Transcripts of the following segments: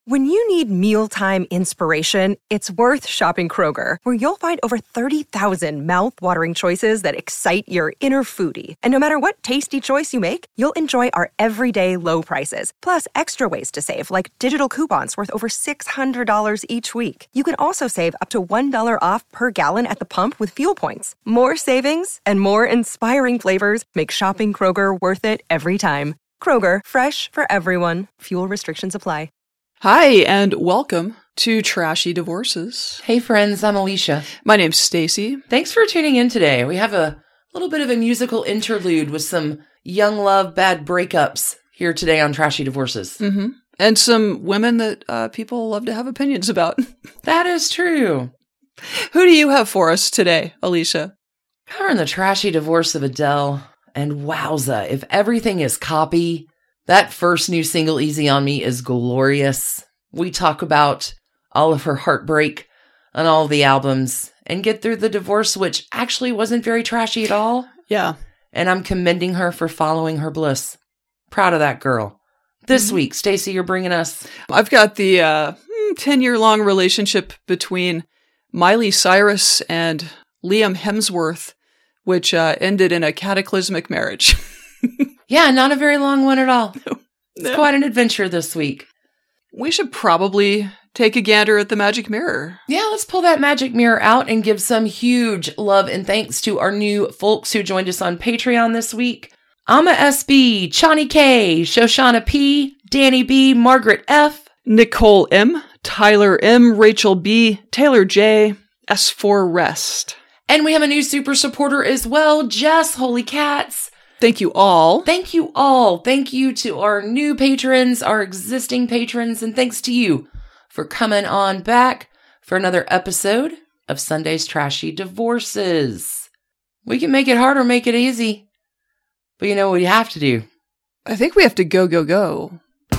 When you need mealtime inspiration, it's worth shopping Kroger, where you'll find over 30,000 mouth-watering choices that excite your inner foodie. And no matter what tasty choice you make, you'll enjoy our everyday low prices, plus extra ways to save, like digital coupons worth over $600 each week. You can also save up to $1 off per gallon at the pump with fuel points. More savings and more inspiring flavors make shopping Kroger worth it every time. Kroger, fresh for everyone. Fuel restrictions apply. Hi, and welcome to Trashy Divorces. Hey friends, I'm Alicia. My name's Stacy. Thanks for tuning in today. We have a little bit of a musical interlude with some young love, bad breakups here today on Trashy Divorces. Mm-hmm. And some women that people love to have opinions about. That is true. Who do you have for us today, Alicia? Covering the trashy divorce of Adele. And wowza, if everything is copy, that first new single, Easy on Me, is glorious. We talk about all of her heartbreak on all the albums and get through the divorce, which actually wasn't very trashy at all. Yeah. And I'm commending her for following her bliss. Proud of that girl. This week, Stacey, you're bringing us... I've got the 10-year-long relationship between Miley Cyrus and Liam Hemsworth, which ended in a cataclysmic marriage. Yeah, not a very long one at all. No. It's quite an adventure this week. We should probably take a gander at the magic mirror. Yeah, let's pull that magic mirror out and give some huge love and thanks to our new folks who joined us on Patreon this week. Amma SB, Chani K, Shoshana P, Danny B, Margaret F, Nicole M, Tyler M, Rachel B, Taylor J, S4 Rest. And we have a new super supporter as well, Jess, Holy Cats. Thank you all. Thank you all. Thank you to our new patrons, our existing patrons, and thanks to you for coming on back for another episode of Sunday's Trashy Divorces. We can make it hard or make it easy, but you know what you have to do? I think we have to go, go, go.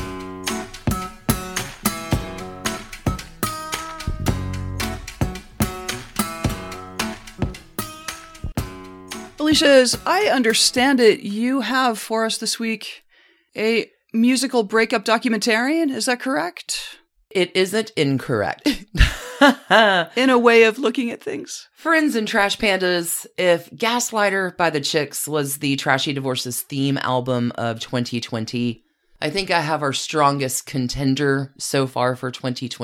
Alicia, as I understand it, you have for us this week a musical breakup documentarian. Is that correct? It isn't incorrect. In a way of looking at things. Friends and Trash Pandas, if Gaslighter by the Chicks was the Trashy Divorces theme album of 2020, I think I have our strongest contender so far for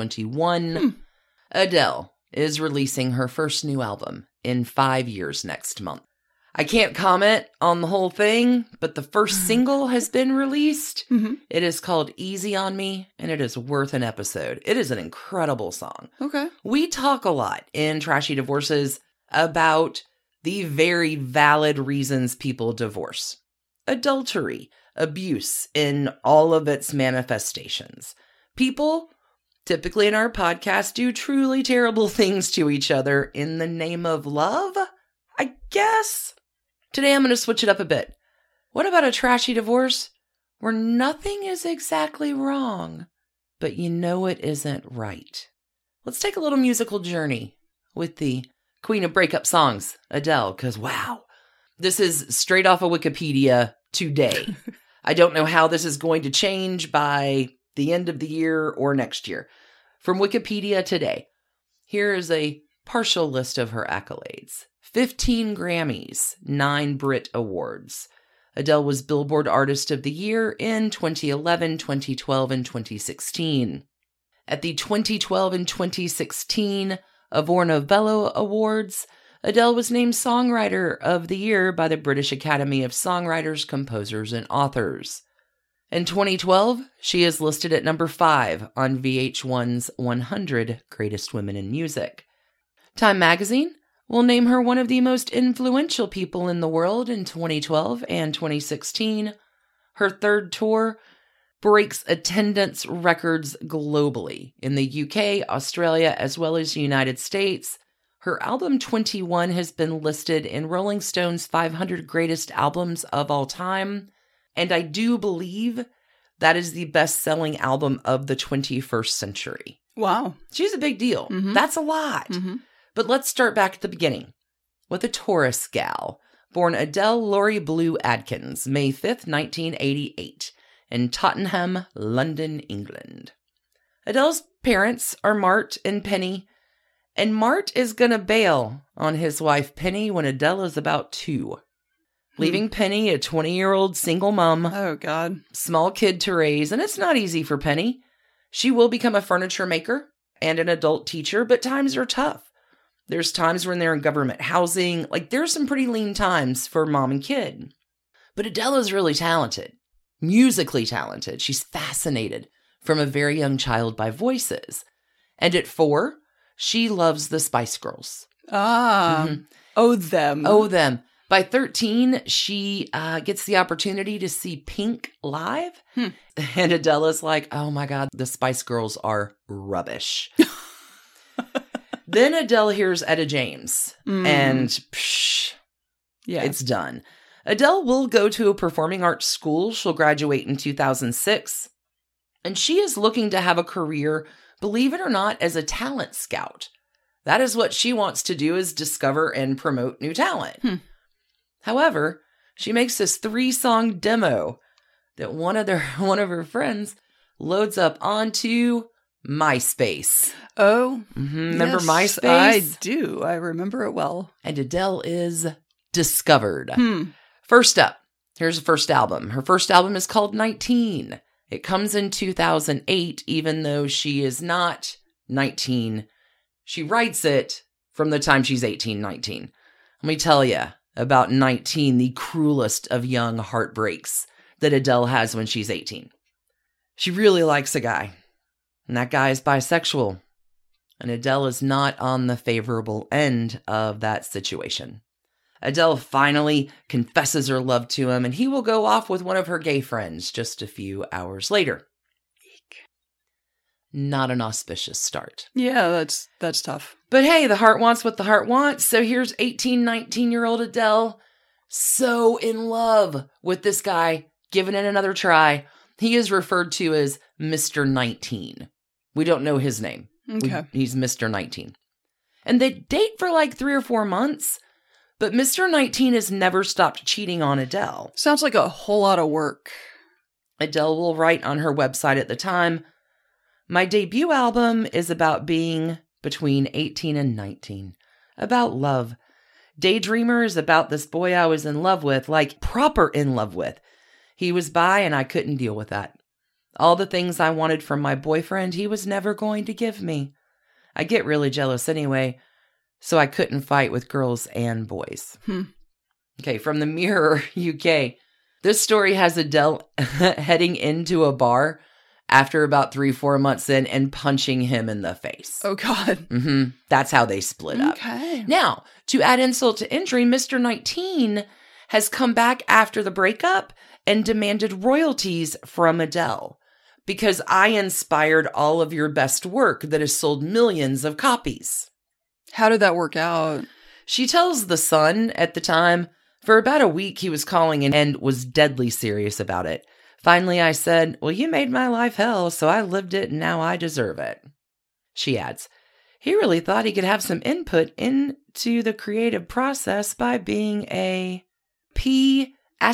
2021. Adele is releasing her first new album in 5 years next month. I can't comment on the whole thing, but the first single has been released. Mm-hmm. It is called Easy on Me, and it is worth an episode. It is an incredible song. Okay. We talk a lot in Trashy Divorces about the very valid reasons people divorce. Adultery, abuse in all of its manifestations. People, typically in our podcast, do truly terrible things to each other in the name of love, I guess. Today I'm going to switch it up a bit. What about a trashy divorce where nothing is exactly wrong, but you know it isn't right? Let's take a little musical journey with the queen of breakup songs, Adele, because wow, this is straight off of Wikipedia today. I don't know how this is going to change by the end of the year or next year. From Wikipedia today, here is a partial list of her accolades. 15 Grammys, 9 Brit Awards. Adele was Billboard Artist of the Year in 2011, 2012, and 2016. At the 2012 and 2016 Ivor Novello Awards, Adele was named Songwriter of the Year by the British Academy of Songwriters, Composers, and Authors. In 2012, she is listed at number 5 on VH1's 100 Greatest Women in Music. Time magazine will name her one of the most influential people in the world in 2012 and 2016. Her third tour breaks attendance records globally in the UK, Australia, as well as the United States. Her album 21 has been listed in Rolling Stone's 500 Greatest Albums of All Time, and I do believe that is the best-selling album of the 21st century. Wow. She's a big deal. Mm-hmm. That's a lot. Mm-hmm. But let's start back at the beginning with a Taurus gal, born Adele Laurie Blue Adkins, May 5th, 1988, in Tottenham, London, England. Adele's parents are Mart and Penny, and Mart is going to bail on his wife Penny when Adele is about 2, leaving Penny a 20-year-old single mom. Oh, God. Small kid to raise, and it's not easy for Penny. She will become a furniture maker and an adult teacher, but times are tough. There's times when they're in government housing. Like, there's some pretty lean times for mom and kid. But Adele is really talented, musically talented. She's fascinated from a very young child by voices. And at 4, she loves the Spice Girls. Oh, them. Oh, them. By 13, she gets the opportunity to see Pink live. And Adele is like, oh my God, the Spice Girls are rubbish. Then Adele hears Etta James, and it's done. Adele will go to a performing arts school. She'll graduate in 2006. And she is looking to have a career, believe it or not, as a talent scout. That is what she wants to do, is discover and promote new talent. However, she makes this 3-song demo that one of her friends loads up onto MySpace. Oh, remember yes, MySpace? I do. I remember it well. And Adele is discovered. First up, here's the first album. Her first album is called 19. It comes in 2008, even though she is not 19. She writes it from the time she's 18, 19. Let me tell you about 19, the cruelest of young heartbreaks that Adele has when she's 18. She really likes a guy, and that guy is bisexual. And Adele is not on the favorable end of that situation. Adele finally confesses her love to him, and he will go off with one of her gay friends just a few hours later. Not an auspicious start. Yeah, that's tough. But hey, the heart wants what the heart wants. So here's 18, 19-year-old Adele, so in love with this guy, giving it another try. He is referred to as Mr. 19. We don't know his name. Okay. He's Mr. 19. And they date for like 3 or 4 months, but Mr. 19 has never stopped cheating on Adele. Sounds like a whole lot of work. Adele will write on her website at the time, "My debut album is about being between 18 and 19, about love. Daydreamer is about this boy I was in love with, like proper in love with. He was bi and I couldn't deal with that. All the things I wanted from my boyfriend, he was never going to give me. I get really jealous anyway, so I couldn't fight with girls and boys." Okay, from the Mirror UK. This story has Adele heading into a bar after about 3-4 months in and punching him in the face. Oh, God. That's how they split up. Okay. Now, to add insult to injury, Mr. 19 has come back after the breakup and demanded royalties from Adele. Because I inspired all of your best work that has sold millions of copies. How did that work out? She tells The Sun at the time, for about a week he was calling and was deadly serious about it. Finally, I said, "Well, you made my life hell, so I lived it and now I deserve it." She adds, "He really thought he could have some input into the creative process by being a P***. I'm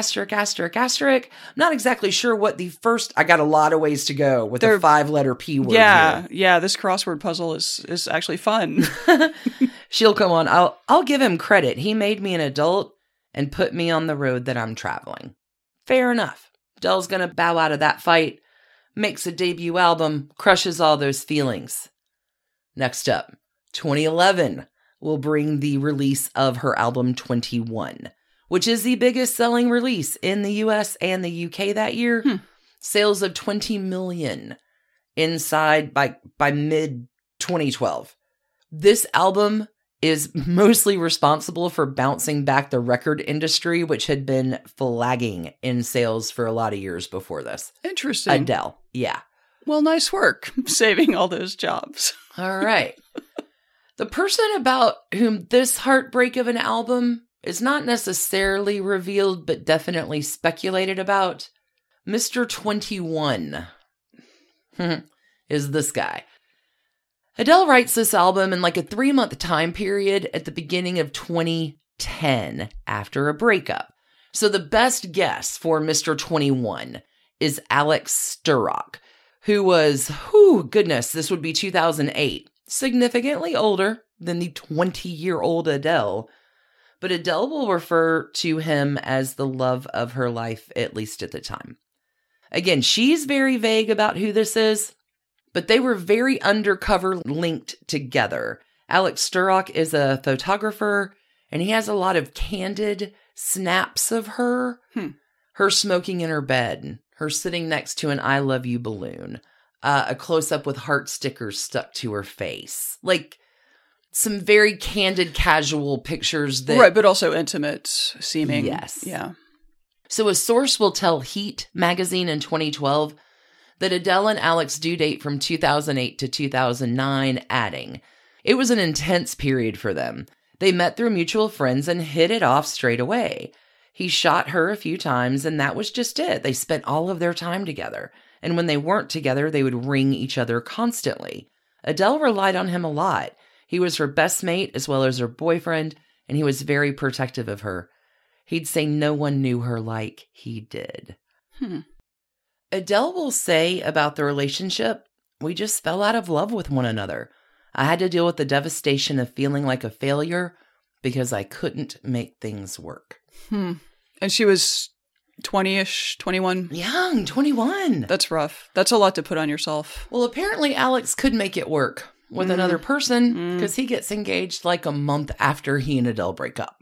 not exactly sure what the first, I got a lot of ways to go with the 5-letter P word. Yeah, this crossword puzzle is actually fun. She'll come on. I'll give him credit. He made me an adult and put me on the road that I'm traveling. Fair enough. Adele's gonna bow out of that fight, makes a debut album, crushes all those feelings. Next up, 2011 will bring the release of her album 21. Which is the biggest selling release in the US and the UK that year. Sales of 20 million inside by mid-2012. This album is mostly responsible for bouncing back the record industry, which had been flagging in sales for a lot of years before this. Interesting. Adele, yeah. Well, nice work saving all those jobs. All right. The person about whom this heartbreak of an album is not necessarily revealed, but definitely speculated about. Mr. 21 is this guy. Adele writes this album in like a 3-month time period at the beginning of 2010 after a breakup. So the best guess for Mr. 21 is Alex Sturrock, who was goodness, this would be 2008. Significantly older than the 20-year-old Adele. But Adele will refer to him as the love of her life, at least at the time. Again, she's very vague about who this is, but they were very undercover linked together. Alex Sturrock is a photographer, and he has a lot of candid snaps of her. Her smoking in her bed, her sitting next to an I love you balloon, a close-up with heart stickers stuck to her face. Like, some very candid, casual pictures that... Right, but also intimate seeming. Yes. Yeah. So a source will tell Heat magazine in 2012 that Adele and Alex do date from 2008 to 2009, adding, it was an intense period for them. They met through mutual friends and hit it off straight away. He shot her a few times, and that was just it. They spent all of their time together. And when they weren't together, they would ring each other constantly. Adele relied on him a lot. He was her best mate as well as her boyfriend, and he was very protective of her. He'd say no one knew her like he did. Adele will say about the relationship, we just fell out of love with one another. I had to deal with the devastation of feeling like a failure because I couldn't make things work. And she was 20-ish, 21? Young, 21. That's rough. That's a lot to put on yourself. Well, apparently Alex could make it work with another person because he gets engaged like a month after he and Adele break up.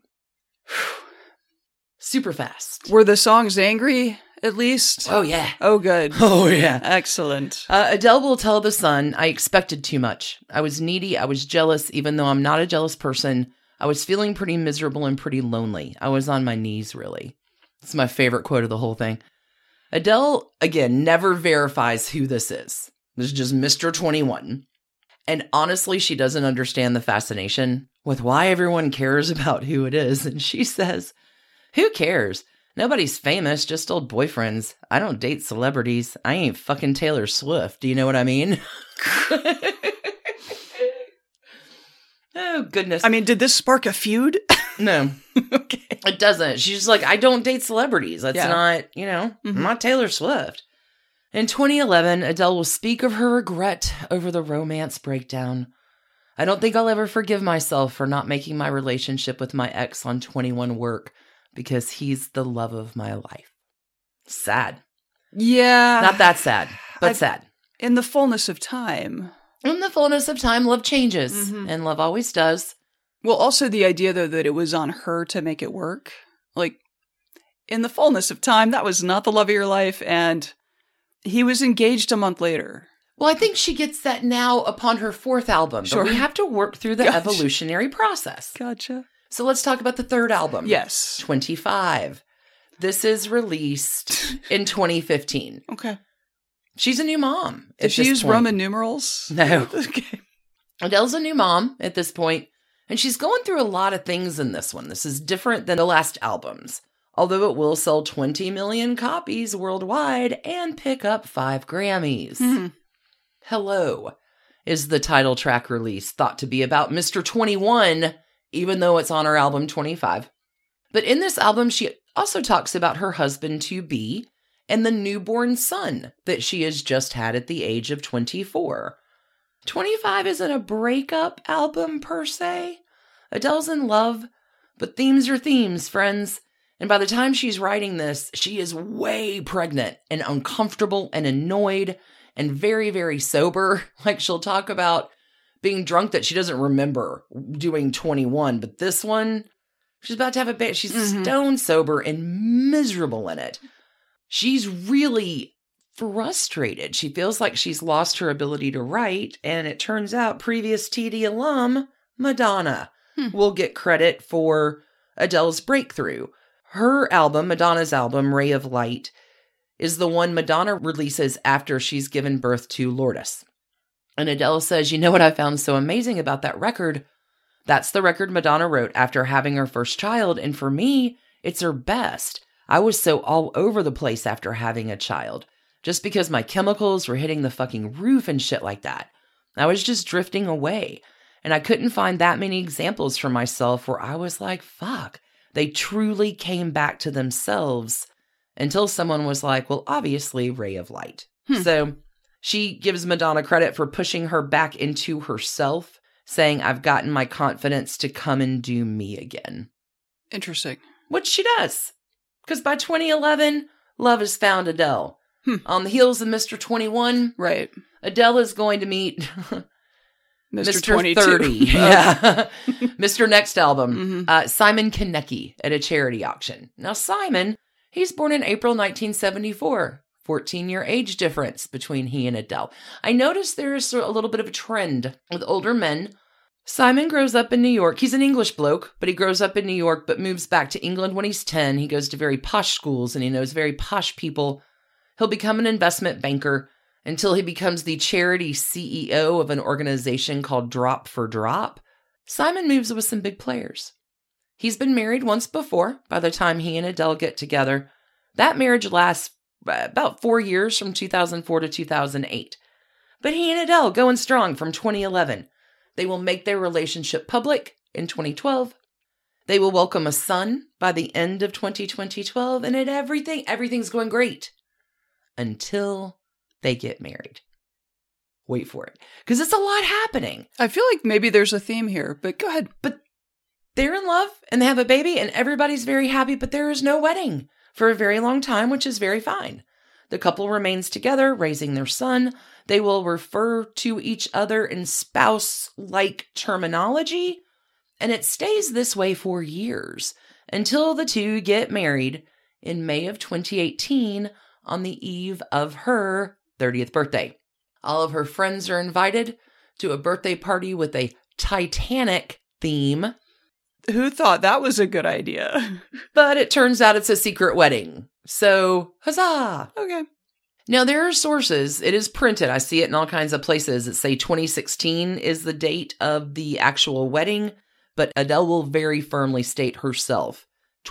Super fast. Were the songs angry, at least? Oh, yeah. Oh, good. Oh, yeah. Excellent. Adele will tell The Sun, I expected too much. I was needy. I was jealous, even though I'm not a jealous person. I was feeling pretty miserable and pretty lonely. I was on my knees, really. It's my favorite quote of the whole thing. Adele, again, never verifies who this is. This is just Mr. 21. And honestly, she doesn't understand the fascination with why everyone cares about who it is. And she says, who cares? Nobody's famous, just old boyfriends. I don't date celebrities. I ain't fucking Taylor Swift. Do you know what I mean? Oh, goodness. I mean, did this spark a feud? No. Okay. It doesn't. She's just like, I don't date celebrities. That's not, I'm not Taylor Swift. In 2011, Adele will speak of her regret over the romance breakdown. I don't think I'll ever forgive myself for not making my relationship with my ex on 21 work because he's the love of my life. Sad. Yeah. Not that sad, but sad. In the fullness of time. In the fullness of time, love changes, and love always does. Well, also the idea, though, that it was on her to make it work. Like, in the fullness of time, that was not the love of your life, and he was engaged a month later. Well, I think she gets that now upon her fourth album. Sure. But we have to work through the evolutionary process. Gotcha. So let's talk about the third album. Yes. 25. This is released in 2015. Okay. She's a new mom. Did she use Roman numerals? No. Okay. Adele's a new mom at this point, and she's going through a lot of things in this one. This is different than the last albums, although it will sell 20 million copies worldwide and pick up 5 Grammys. Hello is the title track release, thought to be about Mr. 21, even though it's on her album 25. But in this album, she also talks about her husband-to-be and the newborn son that she has just had at the age of 24. 25 isn't a breakup album per se. Adele's in love, but themes are themes, friends. And by the time she's writing this, she is way pregnant and uncomfortable and annoyed and very, very sober. Like, she'll talk about being drunk that she doesn't remember doing 21, but this one, she's about to have a baby. She's stone sober and miserable in it. She's really frustrated. She feels like she's lost her ability to write, and it turns out previous TD alum, Madonna, will get credit for Adele's breakthrough. Her album, Madonna's album, Ray of Light, is the one Madonna releases after she's given birth to Lourdes. And Adele says, you know what I found so amazing about that record? That's the record Madonna wrote after having her first child, and for me, it's her best. I was so all over the place after having a child, just because my chemicals were hitting the fucking roof and shit like that. I was just drifting away, and I couldn't find that many examples for myself where I was like, fuck, they truly came back to themselves until someone was like, well, obviously, Ray of Light. So She gives Madonna credit for pushing her back into herself, saying, I've gotten my confidence to come and do me again. Interesting. Which she does. Because by 2011, love has found Adele. On the heels of Mr. 21, right? Adele is going to meet Mr. 22. 30. Yeah. Mr. Next album, Simon Konecki at a charity auction. Now, Simon, he's born in April 1974. 14-year age difference between he and Adele. I noticed there is a little bit of a trend with older men. Simon grows up in New York. He's an English bloke, but he grows up in New York, but moves back to England when he's 10. He goes to very posh schools and he knows very posh people. He'll become an investment banker until he becomes the charity CEO of an organization called Drop for Drop. Simon moves with some big players. He's been married once before by the time he and Adele get together. That marriage lasts about 4 years from 2004 to 2008. But he and Adele going strong from 2011. They will make their relationship public in 2012. They will welcome a son by the end of 2012. And everything's going great until they get married. Wait for it. Because it's a lot happening. I feel like maybe there's a theme here, but go ahead. But they're in love and they have a baby and everybody's very happy, but there is no wedding for a very long time, which is very fine. The couple remains together, raising their son. They will refer to each other in spouse-like terminology, and it stays this way for years until the two get married in May of 2018 on the eve of her 30th birthday. All of her friends are invited to a birthday party with a Titanic theme. Who thought that was a good idea? But it turns out it's a secret wedding. So, huzzah! Okay. Now, there are sources. It is printed. I see it in all kinds of places that say 2016 is the date of the actual wedding, but Adele will very firmly state herself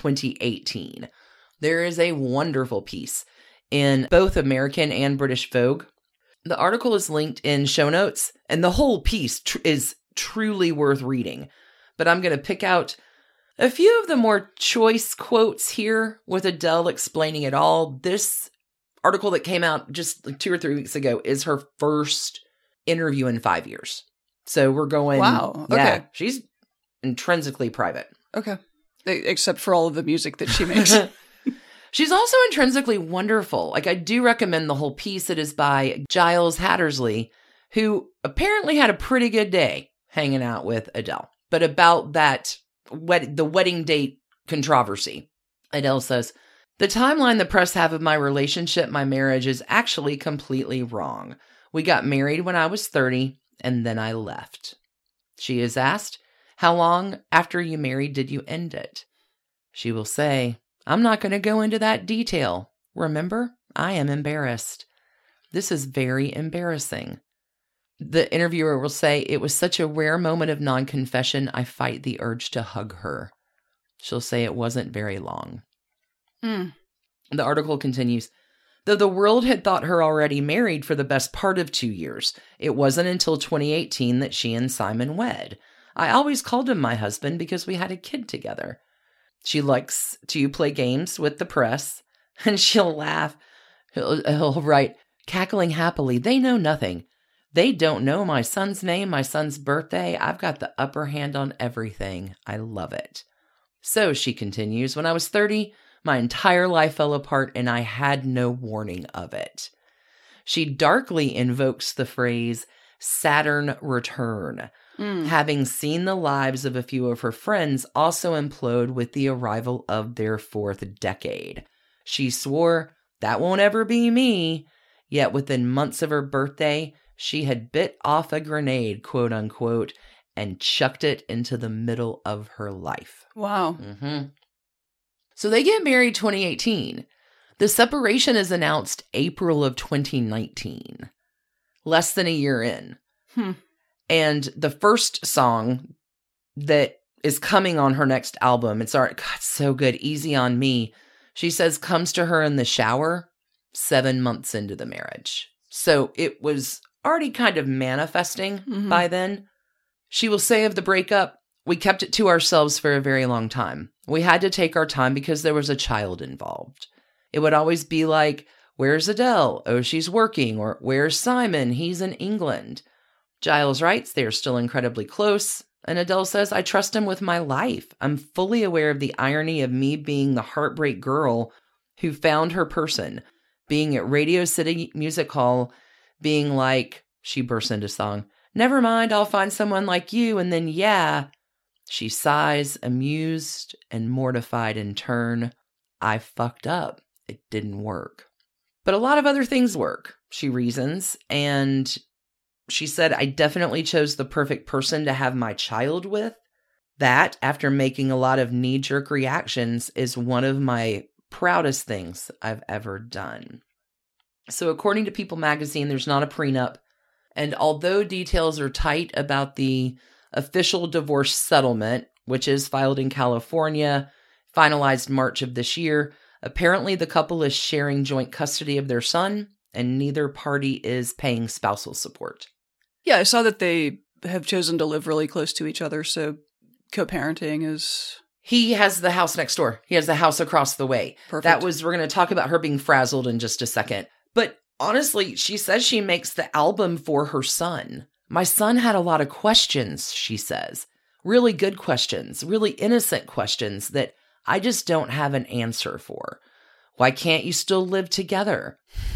2018. There is a wonderful piece in both American and British Vogue. The article is linked in show notes, and the whole piece is truly worth reading. But I'm going to pick out a few of the more choice quotes here with Adele explaining it all. This article that came out just like 2 or 3 weeks ago is her first interview in 5 years. So we're going... Wow. Okay. Yeah, she's intrinsically private. Okay. Except for all of the music that she makes. She's also intrinsically wonderful. Like, I do recommend the whole piece. It is by Giles Hattersley, who apparently had a pretty good day hanging out with Adele. But about that, the wedding date controversy, Adele says, the timeline the press have of my relationship, my marriage, is actually completely wrong. We got married when I was 30, and then I left. She is asked, how long after you married did you end it? She will say, I'm not going to go into that detail. Remember, I am embarrassed. This is very embarrassing. The interviewer will say, it was such a rare moment of non-confession, I fight the urge to hug her. She'll say it wasn't very long. The article continues, though the world had thought her already married for the best part of 2 years, it wasn't until 2018 that she and Simon wed. I always called him my husband because we had a kid together. She likes to play games with the press, and she'll laugh. He'll write, cackling happily, they know nothing. They don't know my son's name, my son's birthday. I've got the upper hand on everything. I love it. So, she continues, when I was 30, my entire life fell apart and I had no warning of it. She darkly invokes the phrase Saturn return, having seen the lives of a few of her friends also implode with the arrival of their 4th decade. She swore, that won't ever be me. Yet within months of her birthday, she had bit off a grenade, quote unquote, and chucked it into the middle of her life. Wow. So they get married 2018. The separation is announced April of 2019, less than a year in. And the first song that is coming on her next album, it's so good, Easy on Me. She says comes to her in the shower 7 months into the marriage. So it was already kind of manifesting by then. She will say of the breakup, we kept it to ourselves for a very long time. We had to take our time because there was a child involved. It would always be like, Where's Adele? Oh, she's working. Or where's Simon? He's in England. Giles writes they're still incredibly close. And Adele says, I trust him with my life. I'm fully aware of the irony of me being the heartbreak girl who found her person, being at Radio City Music Hall, being like, she bursts into song, never mind, I'll find someone like you. And then, yeah, she sighs, amused and mortified in turn. I fucked up. It didn't work. But a lot of other things work, she reasons. And she said, I definitely chose the perfect person to have my child with. That, after making a lot of knee-jerk reactions, is one of my proudest things I've ever done. So according to People magazine, there's not a prenup. And although details are tight about the official divorce settlement, which is filed in California, finalized March of this year, apparently the couple is sharing joint custody of their son, and neither party is paying spousal support. Yeah, I saw that they have chosen to live really close to each other, so co-parenting is... He has the house next door. He has the house across the way. Perfect. We're going to talk about her being frazzled in just a second. But honestly, she says she makes the album for her son. My son had a lot of questions, she says. Really good questions, really innocent questions that I just don't have an answer for. Why can't you still live together?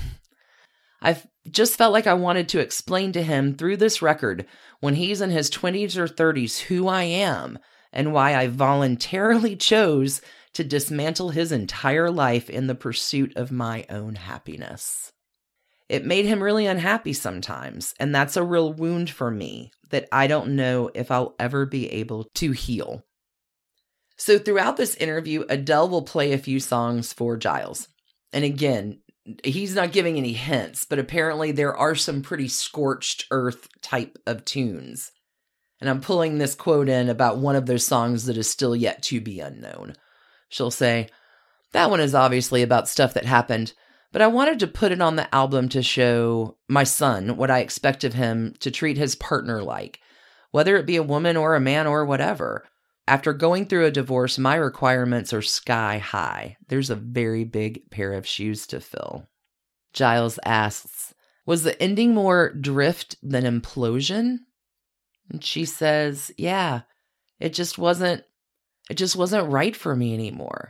I've just felt like I wanted to explain to him through this record, when he's in his 20s or 30s, who I am and why I voluntarily chose to dismantle his entire life in the pursuit of my own happiness. It made him really unhappy sometimes, and that's a real wound for me that I don't know if I'll ever be able to heal. So throughout this interview, Adele will play a few songs for Giles. And again, he's not giving any hints, but apparently there are some pretty scorched earth type of tunes. And I'm pulling this quote in about one of those songs that is still yet to be unknown. She'll say, that one is obviously about stuff that happened, but I wanted to put it on the album to show my son what I expect of him to treat his partner like, whether it be a woman or a man or whatever. After going through a divorce, my requirements are sky high. There's a very big pair of shoes to fill. Giles asks, was the ending more drift than implosion? And she says, yeah, it just wasn't right for me anymore.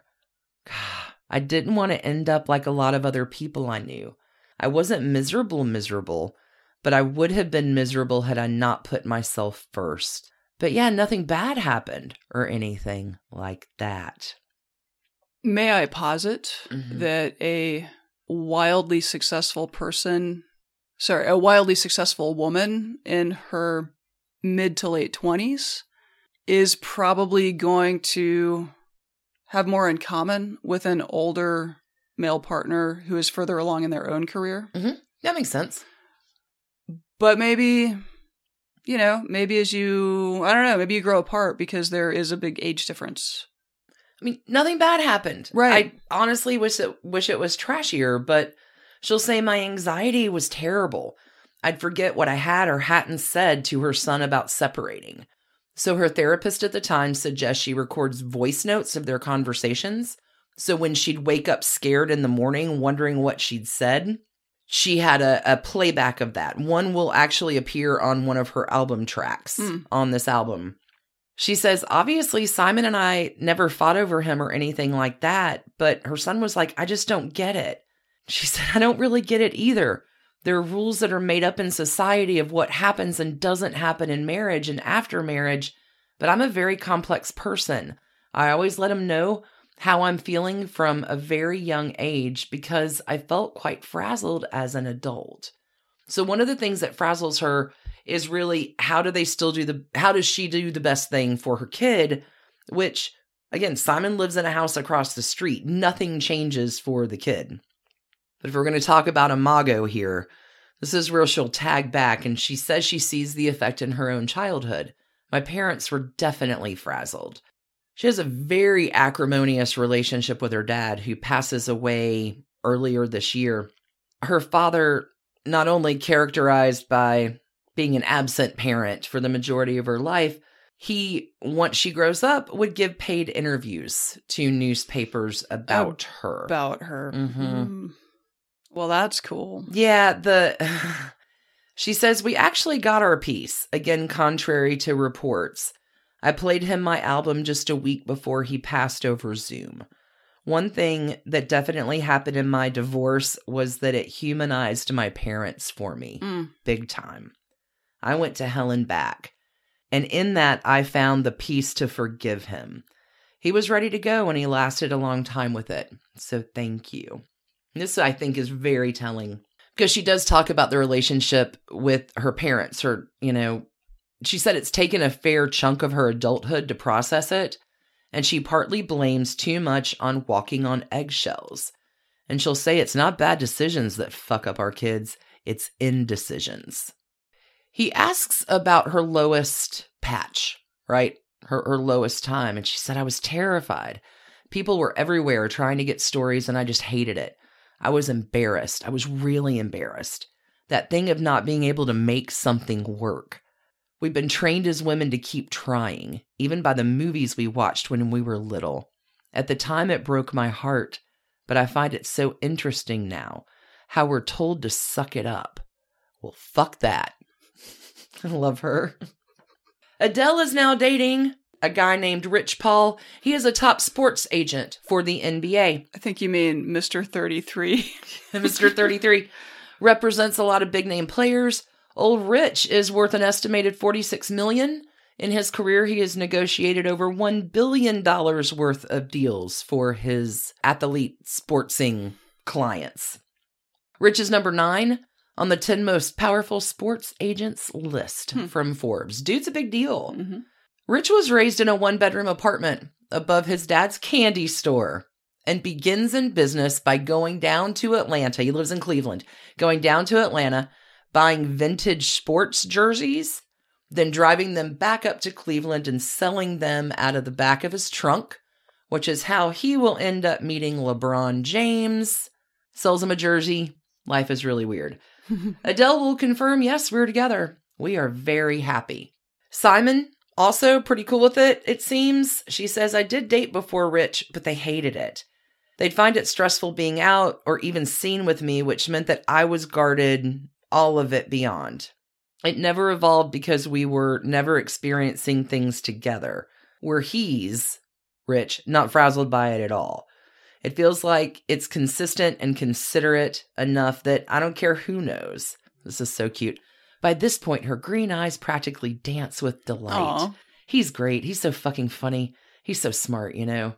I didn't want to end up like a lot of other people I knew. I wasn't miserable, but I would have been miserable had I not put myself first. But yeah, nothing bad happened or anything like that. May I posit that a wildly successful woman in her mid to late 20s is probably going to have more in common with an older male partner who is further along in their own career. Mm-hmm. That makes sense. But maybe as maybe you grow apart because there is a big age difference. I mean, nothing bad happened. Right. I honestly wish it was trashier, but she'll say my anxiety was terrible. I'd forget what I had or hadn't said to her son about separating. So her therapist at the time suggests she records voice notes of their conversations. So when she'd wake up scared in the morning, wondering what she'd said, she had a playback of that. One will actually appear on one of her album tracks on this album. She says, obviously, Simon and I never fought over him or anything like that, but her son was like, I just don't get it. She said, I don't really get it either. There are rules that are made up in society of what happens and doesn't happen in marriage and after marriage, but I'm a very complex person. I always let him know how I'm feeling from a very young age because I felt quite frazzled as an adult. So one of the things that frazzles her is really how does she do the best thing for her kid, which again, Simon lives in a house across the street. Nothing changes for the kid. But if we're going to talk about Imago here, this is where she'll tag back and she says she sees the effect in her own childhood. My parents were definitely frazzled. She has a very acrimonious relationship with her dad, who passes away earlier this year. Her father, not only characterized by being an absent parent for the majority of her life, he, once she grows up, would give paid interviews to newspapers about her. About her. Mm-hmm. Well, that's cool. Yeah, she says, we actually got our piece, again, contrary to reports. I played him my album just a week before he passed over Zoom. One thing that definitely happened in my divorce was that it humanized my parents for me, big time. I went to hell and back, and in that I found the peace to forgive him. He was ready to go, and he lasted a long time with it, so thank you. This, I think, is very telling, because she does talk about the relationship with her parents, or, she said it's taken a fair chunk of her adulthood to process it, and she partly blames too much on walking on eggshells. And she'll say it's not bad decisions that fuck up our kids, it's indecisions. He asks about her lowest patch, right? Her lowest time, and she said, I was terrified. People were everywhere trying to get stories, and I just hated it. I was embarrassed. I was really embarrassed. That thing of not being able to make something work. We've been trained as women to keep trying, even by the movies we watched when we were little. At the time, it broke my heart, but I find it so interesting now, how we're told to suck it up. Well, fuck that. I love her. Adele is now dating a guy named Rich Paul. He is a top sports agent for the NBA. I think you mean Mr. 33. Mr. 33 represents a lot of big-name players. Old Rich is worth an estimated $46 million. In his career, he has negotiated over $1 billion worth of deals for his athlete sportsing clients. Rich is number 9 on the 10 most powerful sports agents list from Forbes. Dude's a big deal. Mm-hmm. Rich was raised in a 1-bedroom apartment above his dad's candy store and begins in business by going down to Atlanta. He lives in Cleveland. Going down to Atlanta, buying vintage sports jerseys, then driving them back up to Cleveland and selling them out of the back of his trunk, which is how he will end up meeting LeBron James. Sells him a jersey. Life is really weird. Adele will confirm, yes, we're together. We are very happy. Simon, also pretty cool with it, it seems. She says, I did date before Rich, but they hated it. They'd find it stressful being out or even seen with me, which meant that I was guarded all of it beyond. It never evolved because we were never experiencing things together, where he's, Rich, not frazzled by it at all. It feels like it's consistent and considerate enough that I don't care who knows. This is so cute. By this point, her green eyes practically dance with delight. Aww. He's great. He's so fucking funny. He's so smart,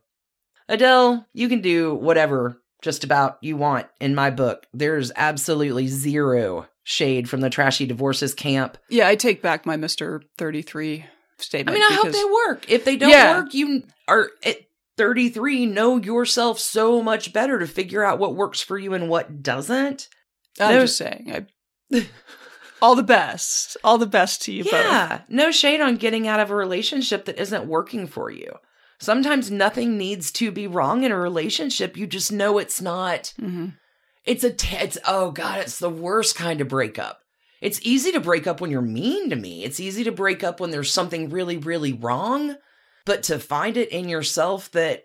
Adele, you can do whatever just about you want in my book. There's absolutely zero shade from the Trashy Divorces camp. Yeah, I take back my Mr. 33 statement. I hope they work. If they don't work, you are at 33, know yourself so much better to figure out what works for you and what doesn't. I'm just saying. All the best. All the best to you both. Yeah, no shade on getting out of a relationship that isn't working for you. Sometimes nothing needs to be wrong in a relationship. You just know it's not. Mm-hmm. It's the worst kind of breakup. It's easy to break up when you're mean to me. It's easy to break up when there's something really, really wrong. But to find it in yourself that,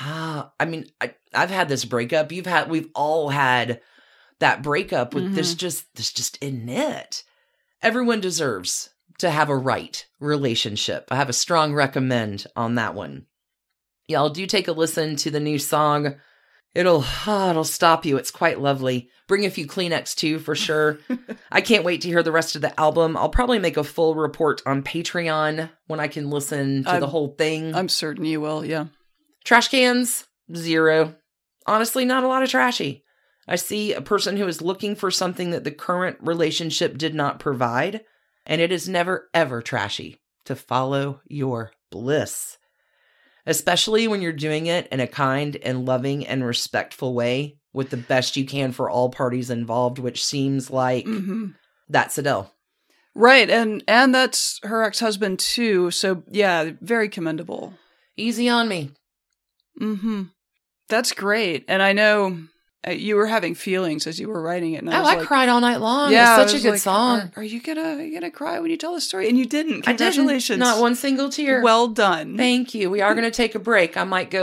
I've had this breakup. We've all had that breakup with this just isn't it. Everyone deserves to have a right relationship. I have a strong recommend on that one. Y'all do take a listen to the new song. It'll stop you. It's quite lovely. Bring a few Kleenex too, for sure. I can't wait to hear the rest of the album. I'll probably make a full report on Patreon when I can listen to the whole thing. I'm certain you will, yeah. Trash cans, 0. Honestly, not a lot of trashy. I see a person who is looking for something that the current relationship did not provide, and it is never, ever trashy to follow your bliss. Especially when you're doing it in a kind and loving and respectful way with the best you can for all parties involved, which seems like that's Adele. Right, and that's her ex-husband too, so yeah, very commendable. Easy on me. Mm-hmm. That's great, and I know you were having feelings as you were writing it. And I cried all night long. Yeah, it's such a good song. Are you gonna cry when you tell the story? And you didn't. Congratulations. I didn't. Not one single tear. Well done. Thank you. We are going to take a break. I might go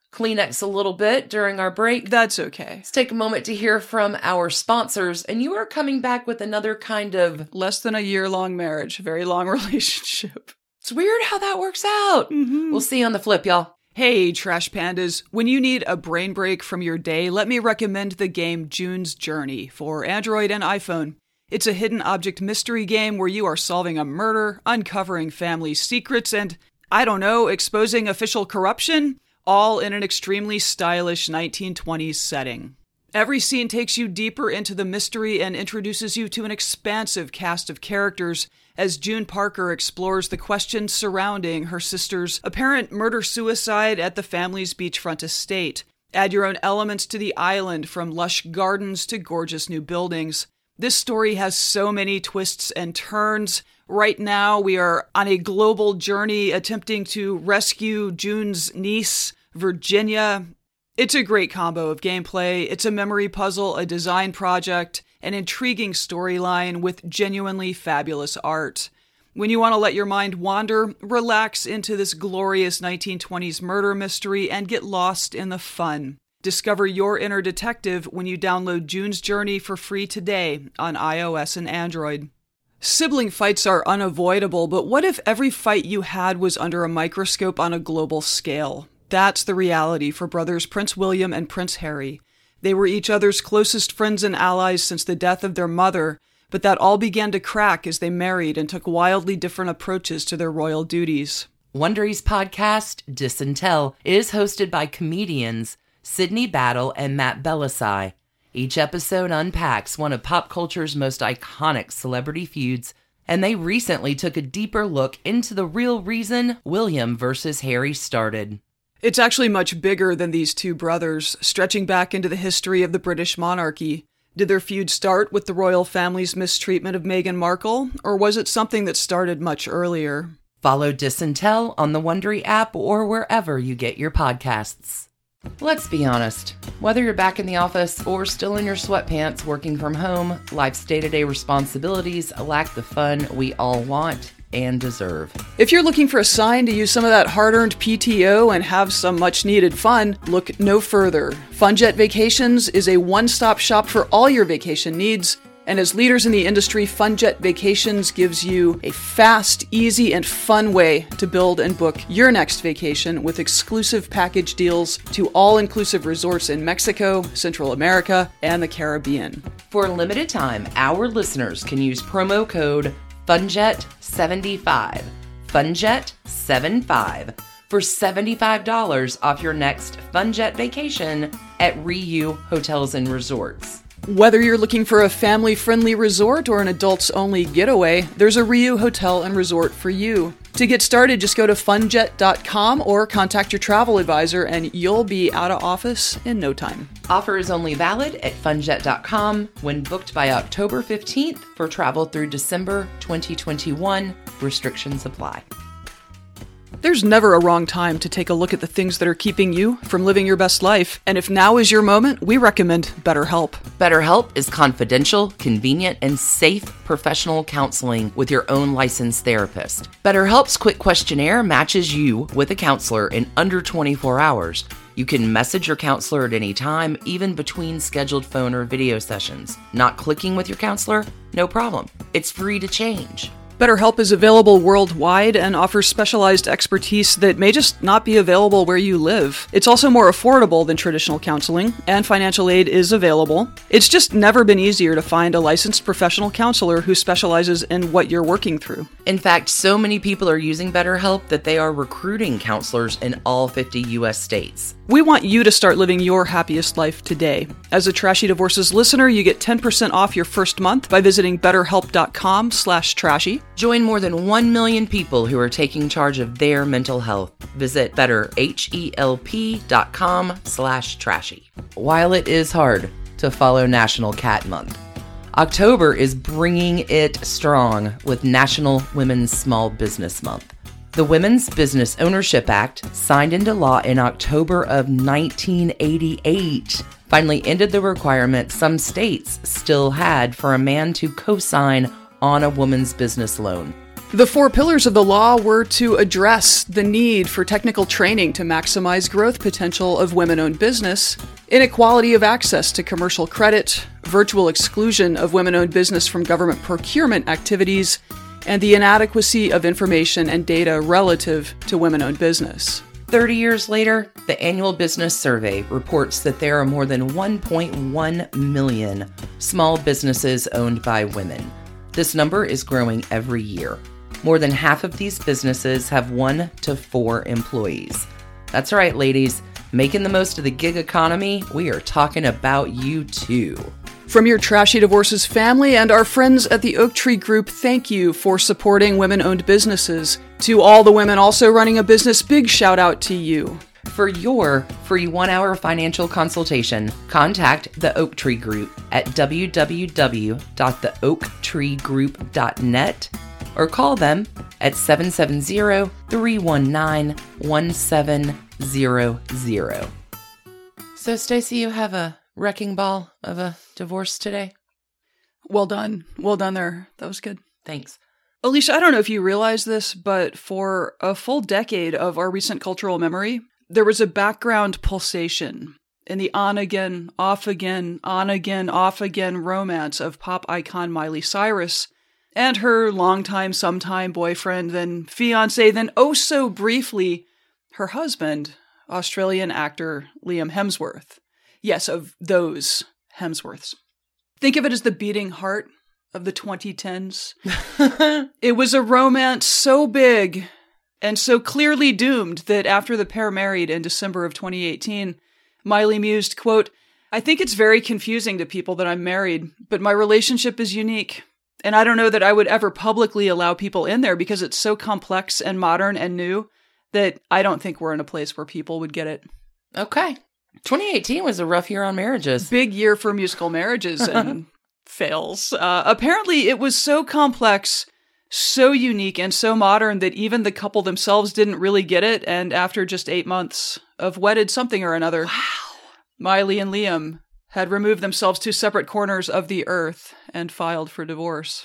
Kleenex a little bit during our break. That's okay. Let's take a moment to hear from our sponsors, and you are coming back with another kind of... Less than a year-long marriage, very long relationship. It's weird how that works out. Mm-hmm. We'll see you on the flip, y'all. Hey, Trash Pandas. When you need a brain break from your day, let me recommend the game June's Journey for Android and iPhone. It's a hidden object mystery game where you are solving a murder, uncovering family secrets, and, I don't know, exposing official corruption, all in an extremely stylish 1920s setting. Every scene takes you deeper into the mystery and introduces you to an expansive cast of characters as June Parker explores the questions surrounding her sister's apparent murder-suicide at the family's beachfront estate. Add your own elements to the island, from lush gardens to gorgeous new buildings. This story has so many twists and turns. Right now, we are on a global journey attempting to rescue June's niece, Virginia. It's a great combo of gameplay. It's a memory puzzle, a design project, an intriguing storyline with genuinely fabulous art. When you want to let your mind wander, relax into this glorious 1920s murder mystery and get lost in the fun. Discover your inner detective when you download June's Journey for free today on iOS and Android. Sibling fights are unavoidable, but what if every fight you had was under a microscope on a global scale? That's the reality for brothers Prince William and Prince Harry. They were each other's closest friends and allies since the death of their mother, but that all began to crack as they married and took wildly different approaches to their royal duties. Wondery's podcast, Dis and Tell, is hosted by comedians Sydney Battle and Matt Belisai. Each episode unpacks one of pop culture's most iconic celebrity feuds, and they recently took a deeper look into the real reason William versus Harry started. It's actually much bigger than these two brothers, stretching back into the history of the British monarchy. Did their feud start with the royal family's mistreatment of Meghan Markle, or was it something that started much earlier? Follow Dis and Tell on the Wondery app or wherever you get your podcasts. Let's be honest, whether you're back in the office or still in your sweatpants working from home, life's day-to-day responsibilities lack the fun we all want and deserve. If you're looking for a sign to use some of that hard-earned PTO and have some much-needed fun, look no further. FunJet Vacations is a one-stop shop for all your vacation needs, and as leaders in the industry, FunJet Vacations gives you a fast, easy, and fun way to build and book your next vacation with exclusive package deals to all-inclusive resorts in Mexico, Central America, and the Caribbean. For a limited time, our listeners can use promo code FUNJET75, FUNJET75, for $75 off your next FunJet vacation at Riu Hotels and Resorts. Whether you're looking for a family-friendly resort or an adults-only getaway, there's a Riu Hotel and Resort for you. To get started, just go to funjet.com or contact your travel advisor and you'll be out of office in no time. Offer is only valid at funjet.com when booked by October 15th for travel through December 2021. Restrictions apply. There's never a wrong time to take a look at the things that are keeping you from living your best life. And if now is your moment, we recommend BetterHelp. BetterHelp is confidential, convenient, and safe professional counseling with your own licensed therapist. BetterHelp's quick questionnaire matches you with a counselor in under 24 hours. You can message your counselor at any time, even between scheduled phone or video sessions. Not clicking with your counselor? No problem. It's free to change. BetterHelp is available worldwide and offers specialized expertise that may just not be available where you live. It's also more affordable than traditional counseling, and financial aid is available. It's just never been easier to find a licensed professional counselor who specializes in what you're working through. In fact, so many people are using BetterHelp that they are recruiting counselors in all 50 U.S. states. We want you to start living your happiest life today. As a Trashy Divorces listener, you get 10% off your first month by visiting betterhelp.com/trashy. Join more than 1 million people who are taking charge of their mental health. Visit betterhelp.com/trashy. While it is hard to follow National Cat Month, October is bringing it strong with National Women's Small Business Month. The Women's Business Ownership Act, signed into law in October of 1988, finally ended the requirement some states still had for a man to co-sign on a woman's business loan. The 4 pillars of the law were to address the need for technical training to maximize growth potential of women-owned business, inequality of access to commercial credit, virtual exclusion of women-owned business from government procurement activities, and the inadequacy of information and data relative to women-owned business. 30 years later, the Annual Business Survey reports that there are more than 1.1 million small businesses owned by women. This number is growing every year. More than half of these businesses have 1 to 4 employees. That's right, ladies. Making the most of the gig economy, we are talking about you too. From your Trashy Divorces family and our friends at the Oaktree Group, thank you for supporting women-owned businesses. To all the women also running a business, big shout out to you. For your free 1-hour financial consultation, contact the Oaktree Group at www.theoaktreegroup.net or call them at 770-319-1700. So, Stacey, you have a wrecking ball of a divorce today? Well done. Well done there. That was good. Thanks. Alicia, I don't know if you realize this, but for a full decade of our recent cultural memory, there was a background pulsation in the on-again, off-again, on-again, off-again romance of pop icon Miley Cyrus and her longtime, sometime boyfriend, then fiancé, then oh so briefly, her husband, Australian actor Liam Hemsworth. Yes, of those Hemsworths. Think of it as the beating heart of the 2010s. It was a romance so big and so clearly doomed that after the pair married in December of 2018, Miley mused, quote, "I think it's very confusing to people that I'm married, but my relationship is unique. And I don't know that I would ever publicly allow people in there because it's so complex and modern and new that I don't think we're in a place where people would get it." Okay. 2018 was a rough year on marriages. Big year for musical marriages and fails. Apparently, it was so complex, so unique, and so modern that even the couple themselves didn't really get it. And after just 8 months of wedded something or another, Miley and Liam had removed themselves to separate corners of the earth and filed for divorce.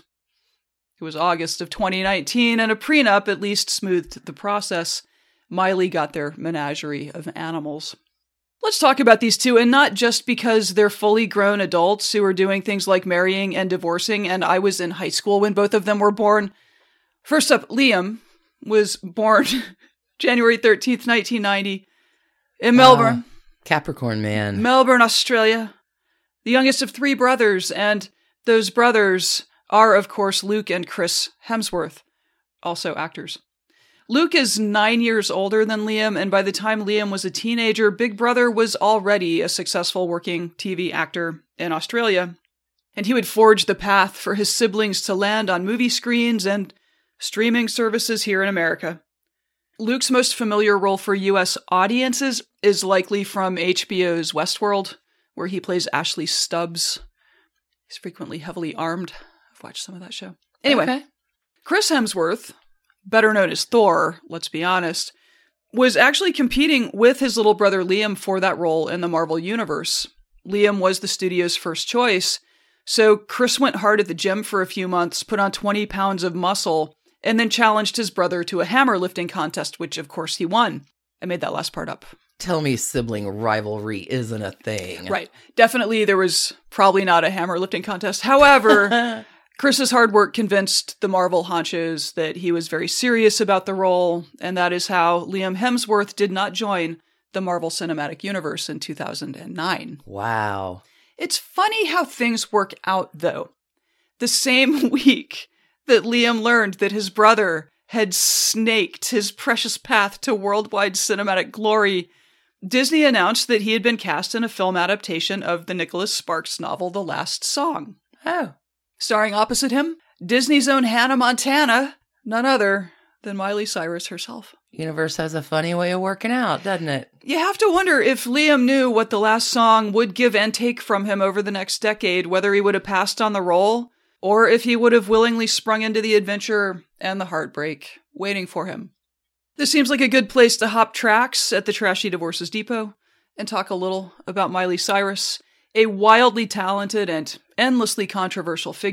It was August of 2019, and a prenup at least smoothed the process. Miley got their menagerie of animals. Let's talk about these two, and not just because they're fully grown adults who are doing things like marrying and divorcing, and I was in high school when both of them were born. First up, Liam was born January 13th, 1990, in Melbourne. Capricorn man. Melbourne, Australia. The youngest of 3 brothers, and those brothers are, of course, Luke and Chris Hemsworth, also actors. Luke is 9 years older than Liam, and by the time Liam was a teenager, Big Brother was already a successful working TV actor in Australia, and he would forge the path for his siblings to land on movie screens and streaming services here in America. Luke's most familiar role for U.S. audiences is likely from HBO's Westworld, where he plays Ashley Stubbs. He's frequently heavily armed. I've watched some of that show. Anyway, Okay. Chris Hemsworth, better known as Thor, let's be honest, was actually competing with his little brother Liam for that role in the Marvel Universe. Liam was the studio's first choice, so Chris went hard at the gym for a few months, put on 20 pounds of muscle, and then challenged his brother to a hammer lifting contest, which of course he won. I made that last part up. Tell me sibling rivalry isn't a thing. Right. Definitely there was probably not a hammer lifting contest. However, Chris's hard work convinced the Marvel honchos that he was very serious about the role, and that is how Liam Hemsworth did not join the Marvel Cinematic Universe in 2009. Wow. It's funny how things work out, though. The same week that Liam learned that his brother had snaked his precious path to worldwide cinematic glory, Disney announced that he had been cast in a film adaptation of the Nicholas Sparks novel The Last Song. Oh. Starring opposite him, Disney's own Hannah Montana, none other than Miley Cyrus herself. Universe has a funny way of working out, doesn't it? You have to wonder if Liam knew what The Last Song would give and take from him over the next decade, whether he would have passed on the role, or if he would have willingly sprung into the adventure and the heartbreak waiting for him. This seems like a good place to hop tracks at the Trashy Divorces Depot and talk a little about Miley Cyrus, a wildly talented and endlessly controversial figure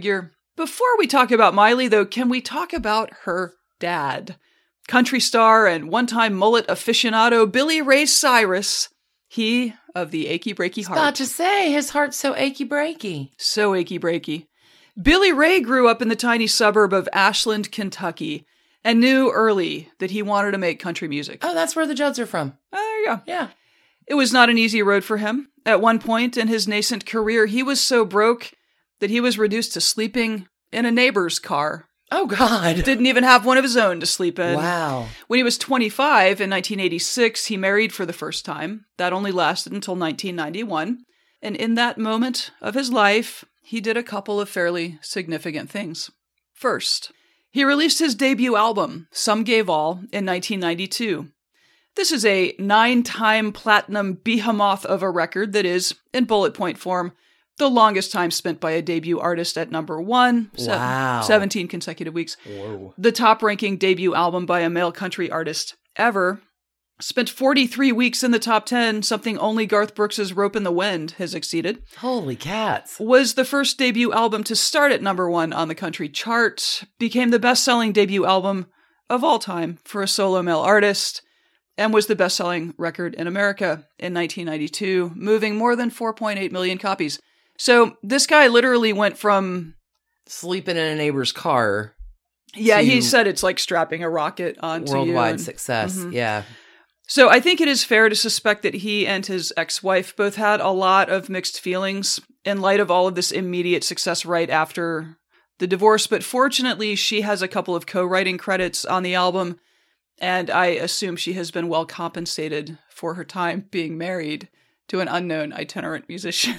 Before we talk about Miley, though, can we talk about her dad? Country star and one-time mullet aficionado Billy Ray Cyrus. He of the achy breaky heart. About to say, his heart's so achy breaky. So achy breaky. Billy Ray grew up in the tiny suburb of Ashland, Kentucky, and knew early that he wanted to make country music. Oh, that's where the Judds are from. Oh, there you go. Yeah. It was not an easy road for him. At one point in his nascent career, he was so broke that he was reduced to sleeping in a neighbor's car. Oh, God. Didn't even have one of his own to sleep in. Wow. When he was 25 in 1986, he married for the first time. That only lasted until 1991. And in that moment of his life, he did a couple of fairly significant things. First, he released his debut album, Some Gave All, in 1992. This is a 9-time platinum behemoth of a record that is, in bullet point form, the longest time spent by a debut artist at number 1. Wow. 17 consecutive weeks. Whoa. The top-ranking debut album by a male country artist ever. Spent 43 weeks in the top 10, something only Garth Brooks' Rope in the Wind has exceeded. Holy cats. Was the first debut album to start at number 1 on the country chart. Became the best-selling debut album of all time for a solo male artist. And was the best-selling record in America in 1992, moving more than 4.8 million copies. So this guy literally went from Sleeping in a neighbor's car. Yeah, to he said it's like strapping a rocket onto worldwide you. success. Mhm. Yeah. So I think it is fair to suspect that he and his ex-wife both had a lot of mixed feelings in light of all of this immediate success right after the divorce. But fortunately, she has a couple of co-writing credits on the album, and I assume she has been well compensated for her time being married to an unknown itinerant musician.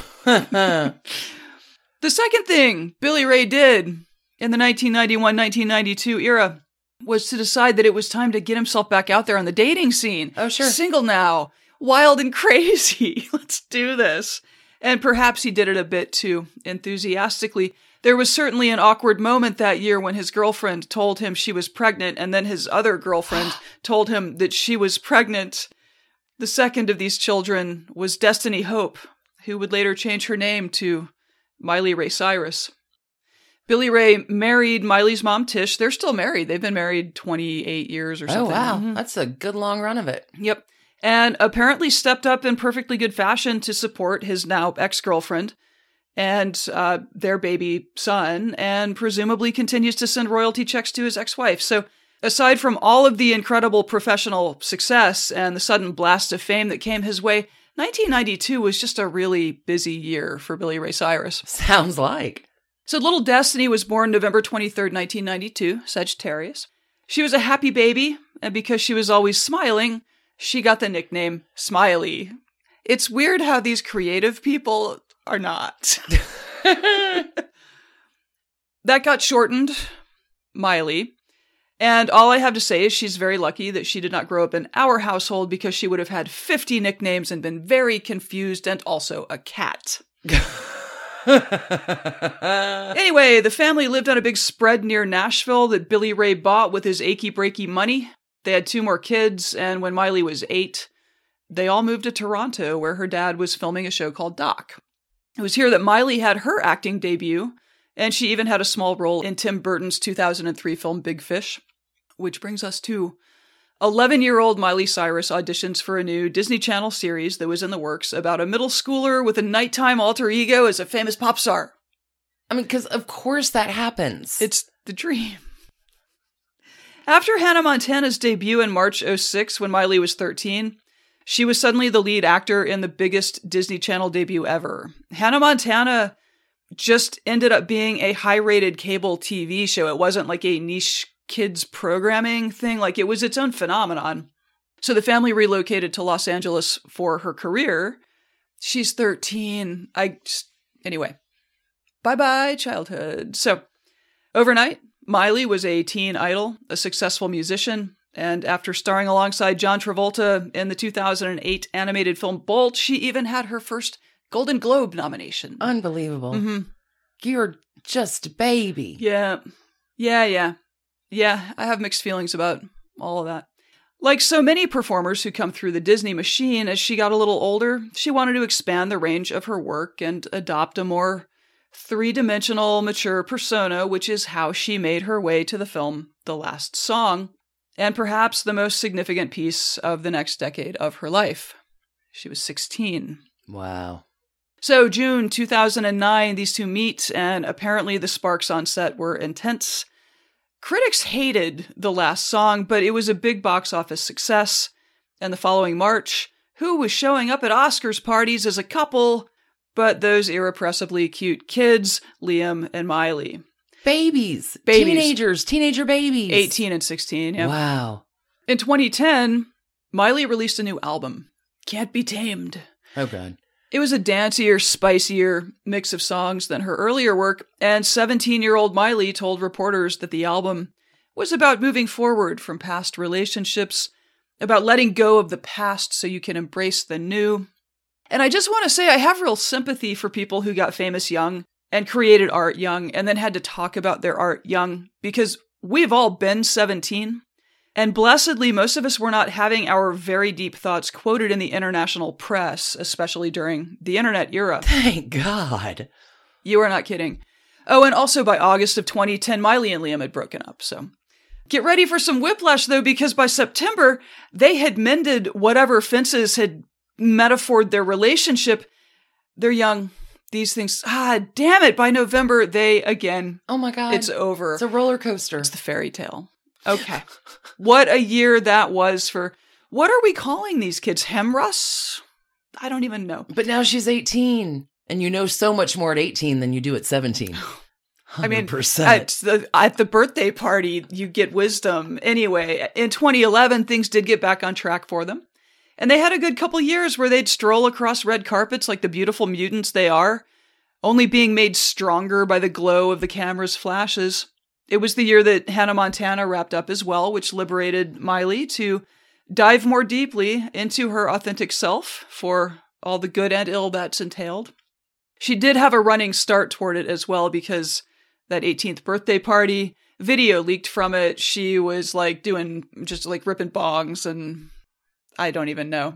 The second thing Billy Ray did in the 1991-1992 era was to decide that it was time to get himself back out there on the dating scene. Oh, sure. Single now. Wild and crazy. Let's do this. And perhaps he did it a bit too enthusiastically. There was certainly an awkward moment that year when his girlfriend told him she was pregnant, and then his other girlfriend told him that she was pregnant. The second of these children was Destiny Hope, who would later change her name to Miley Ray Cyrus. Billy Ray married Miley's mom, Tish. They're still married. They've been married 28 years or something. Oh, wow. Mhm. That's a good long run of it. Yep. And apparently stepped up in perfectly good fashion to support his now ex-girlfriend and their baby son, and presumably continues to send royalty checks to his ex-wife. So aside from all of the incredible professional success and the sudden blast of fame that came his way, 1992 was just a really busy year for Billy Ray Cyrus. Sounds like. So little Destiny was born November 23rd, 1992, Sagittarius. She was a happy baby, and because she was always smiling, she got the nickname Smiley. It's weird how these creative people are not. That got shortened, Miley. And all I have to say is she's very lucky that she did not grow up in our household, because she would have had 50 nicknames and been very confused, and also a cat. Anyway, the family lived on a big spread near Nashville that Billy Ray bought with his achy breaky money. They had 2 more kids, and when Miley was 8, they all moved to Toronto, where her dad was filming a show called Doc. It was here that Miley had her acting debut, and she even had a small role in Tim Burton's 2003 film Big Fish. Which brings us to 11-year-old Miley Cyrus auditions for a new Disney Channel series that was in the works about a middle schooler with a nighttime alter ego as a famous pop star. I mean, because of course that happens. It's the dream. After Hannah Montana's debut in March 2006, when Miley was 13, she was suddenly the lead actor in the biggest Disney Channel debut ever. Hannah Montana just ended up being a high-rated cable TV show. It wasn't like a niche kids programming thing. Like, it was its own phenomenon. So the family relocated to Los Angeles for her career. She's 13. Anyway. Bye-bye, childhood. So, overnight, Miley was a teen idol, a successful musician, and after starring alongside John Travolta in the 2008 animated film Bolt, she even had her first Golden Globe nomination. Unbelievable. Mm-hmm. You're just a baby. Yeah, I have mixed feelings about all of that. Like so many performers who come through the Disney machine, as she got a little older, she wanted to expand the range of her work and adopt a more three-dimensional, mature persona, which is how she made her way to the film The Last Song, and perhaps the most significant piece of the next decade of her life. She was 16. Wow. So June 2009, these two meet, and apparently the sparks on set were intense. Critics hated The Last Song, but it was a big box office success. And the following March, who was showing up at Oscars parties as a couple but those irrepressibly cute kids, Liam and Miley? Babies. Teenager babies. 18 and 16, yeah. Wow. In 2010, Miley released a new album, Can't Be Tamed. Oh, God. It was a dancier, spicier mix of songs than her earlier work, and 17-year-old Miley told reporters that the album was about moving forward from past relationships, about letting go of the past so you can embrace the new. And I just want to say I have real sympathy for people who got famous young and created art young and then had to talk about their art young, because we've all been 17. And blessedly, most of us were not having our very deep thoughts quoted in the international press, especially during the internet era. Thank God. You are not kidding. Oh, and also by August of 2010, Miley and Liam had broken up, so. Get ready for some whiplash, though, because by September, they had mended whatever fences had metaphored their relationship. They're young. These things, damn it, by November, they, again. Oh my God. It's over. It's a roller coaster. It's the fairy tale. Okay. What a year that was for, what are we calling these kids? Hemruss? I don't even know. But now she's 18, and you know so much more at 18 than you do at 17. 100%. I mean, at the birthday party, you get wisdom. Anyway, in 2011, things did get back on track for them. And they had a good couple years where they'd stroll across red carpets like the beautiful mutants they are, only being made stronger by the glow of the camera's flashes. It was the year that Hannah Montana wrapped up as well, which liberated Miley to dive more deeply into her authentic self for all the good and ill that's entailed. She did have a running start toward it as well, because that 18th birthday party, video leaked from it. She was like doing, just like ripping bongs, and I don't even know.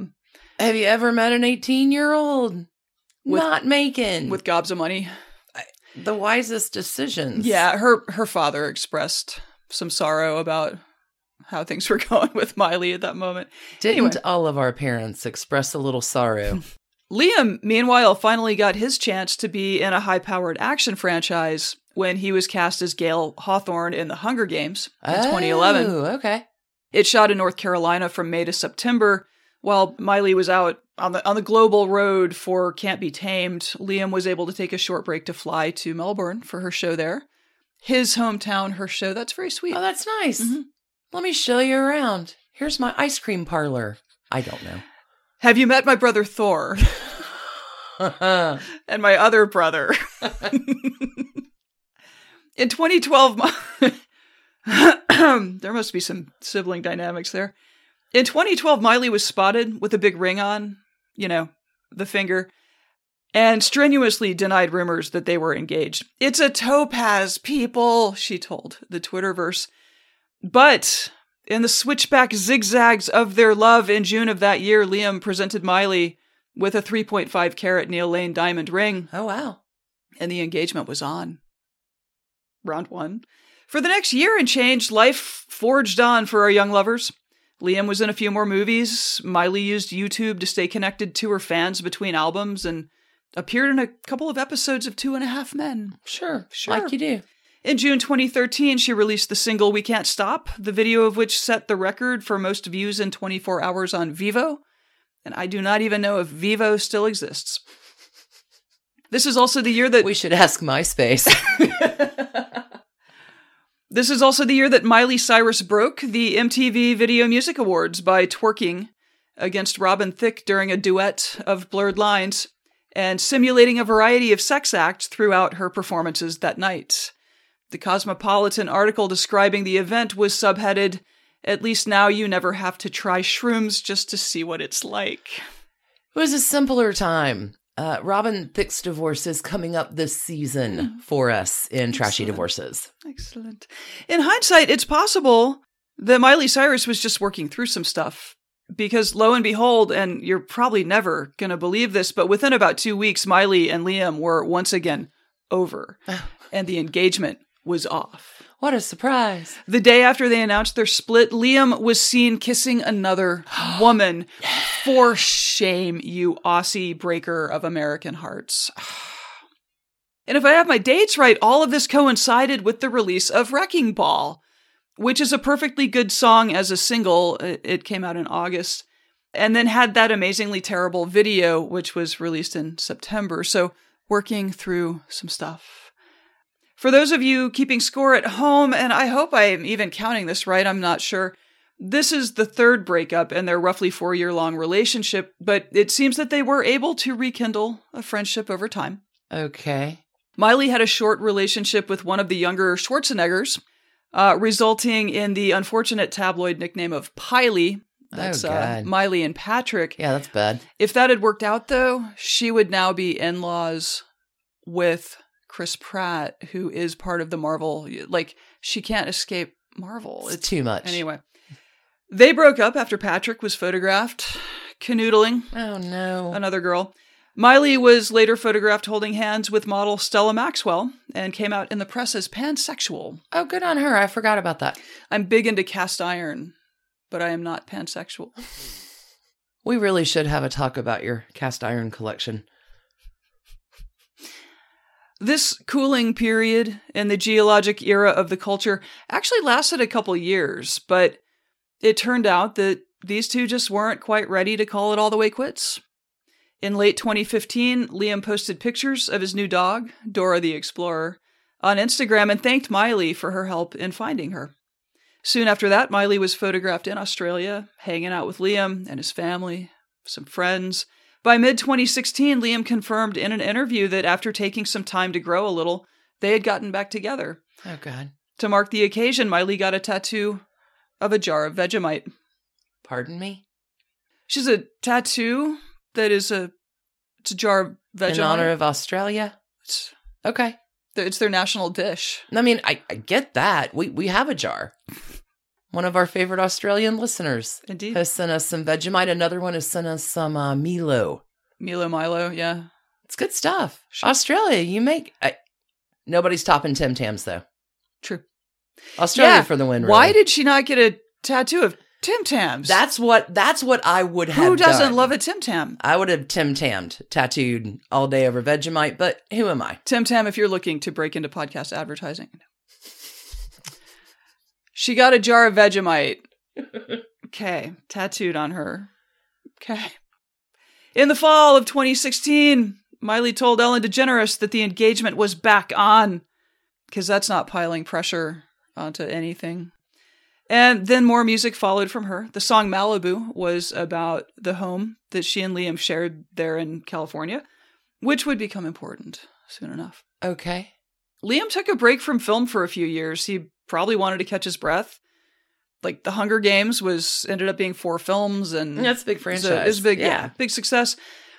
Have you ever met an 18-year-old not making? With gobs of money. The wisest decisions. Yeah, her father expressed some sorrow about how things were going with Miley at that moment. Didn't all of our parents express a little sorrow? Liam, meanwhile, finally got his chance to be in a high-powered action franchise when he was cast as Gale Hawthorne in The Hunger Games in 2011. Oh, okay. It shot in North Carolina from May to September. While Miley was out on the global road for Can't Be Tamed, Liam was able to take a short break to fly to Melbourne for her show there. His hometown, her show. That's very sweet. Oh, that's nice. Mm-hmm. Let me show you around. Here's my ice cream parlor. I don't know. Have you met my brother Thor? And my other brother. In 2012, there must be some sibling dynamics there. In 2012, Miley was spotted with a big ring on, the finger, and strenuously denied rumors that they were engaged. It's a topaz, people, she told the Twitterverse. But in the switchback zigzags of their love in June of that year, Liam presented Miley with a 3.5 carat Neil Lane diamond ring. Oh, wow. And the engagement was on. Round one. For the next year and change, life forged on for our young lovers. Liam was in a few more movies. Miley used YouTube to stay connected to her fans between albums and appeared in a couple of episodes of 2.5 Men. Sure. Like you do. In June 2013, she released the single We Can't Stop, the video of which set the record for most views in 24 hours on Vivo. And I do not even know if Vivo still exists. This is also the year that... We should ask MySpace. This is also the year that Miley Cyrus broke the MTV Video Music Awards by twerking against Robin Thicke during a duet of Blurred Lines and simulating a variety of sex acts throughout her performances that night. The Cosmopolitan article describing the event was subheaded, "At least now you never have to try shrooms just to see what it's like." It was a simpler time. Robin Thicke's divorce is coming up this season for us in Trashy Divorces. Excellent. In hindsight, it's possible that Miley Cyrus was just working through some stuff. Because lo and behold, and you're probably never going to believe this, but within about 2 weeks, Miley and Liam were once again over, and the engagement was off. What a surprise. The day after they announced their split, Liam was seen kissing another woman. For shame, you Aussie breaker of American hearts. And if I have my dates right, all of this coincided with the release of Wrecking Ball, which is a perfectly good song as a single. It came out in August, and then had that amazingly terrible video, which was released in September. So working through some stuff. For those of you keeping score at home, and I hope I'm even counting this right, I'm not sure, this is the third breakup in their roughly 4-year-long relationship, but it seems that they were able to rekindle a friendship over time. Okay. Miley had a short relationship with one of the younger Schwarzeneggers, resulting in the unfortunate tabloid nickname of Piley. That's Miley and Patrick. Yeah, that's bad. If that had worked out, though, she would now be in-laws with Chris Pratt, who is part of the Marvel. Like, she can't escape Marvel. It's too much. Anyway, they broke up after Patrick was photographed canoodling. Oh, no. Another girl. Miley was later photographed holding hands with model Stella Maxwell and came out in the press as pansexual. Oh, good on her. I forgot about that. I'm big into cast iron, but I am not pansexual. We really should have a talk about your cast iron collection. This cooling period in the geologic era of the culture actually lasted a couple years, but it turned out that these two just weren't quite ready to call it all the way quits. In late 2015, Liam posted pictures of his new dog, Dora the Explorer, on Instagram and thanked Miley for her help in finding her. Soon after that, Miley was photographed in Australia, hanging out with Liam and his family, some friends. By mid-2016, Liam confirmed in an interview that after taking some time to grow a little, they had gotten back together. Oh, God. To mark the occasion, Miley got a tattoo of a jar of Vegemite. Pardon me? She's a tattoo that is it's a jar of Vegemite. In honor of Australia? Okay. It's their national dish. I mean, I get that. We have a jar. One of our favorite Australian listeners Indeed. has sent us some Vegemite. Another one has sent us some Milo. Milo, yeah. It's good stuff. Sure. Australia, you make... nobody's topping Tim Tams, though. True. Australia for the win, really. Why did she not get a tattoo of Tim Tams? That's what I would have Who doesn't done. love a Tim Tam? I would have Tim Tammed, tattooed all day over Vegemite, but who am I? Tim Tam, if you're looking to break into podcast advertising. She got a jar of Vegemite. Okay. Tattooed on her. Okay. In the fall of 2016, Miley told Ellen DeGeneres that the engagement was back on, because that's not piling pressure onto anything. And then more music followed from her. The song Malibu was about the home that she and Liam shared there in California, which would become important soon enough. Okay. Liam took a break from film for a few years. He probably wanted to catch his breath. Like, The Hunger Games ended up being 4 films, and that's a big franchise. It was big, yeah, big success.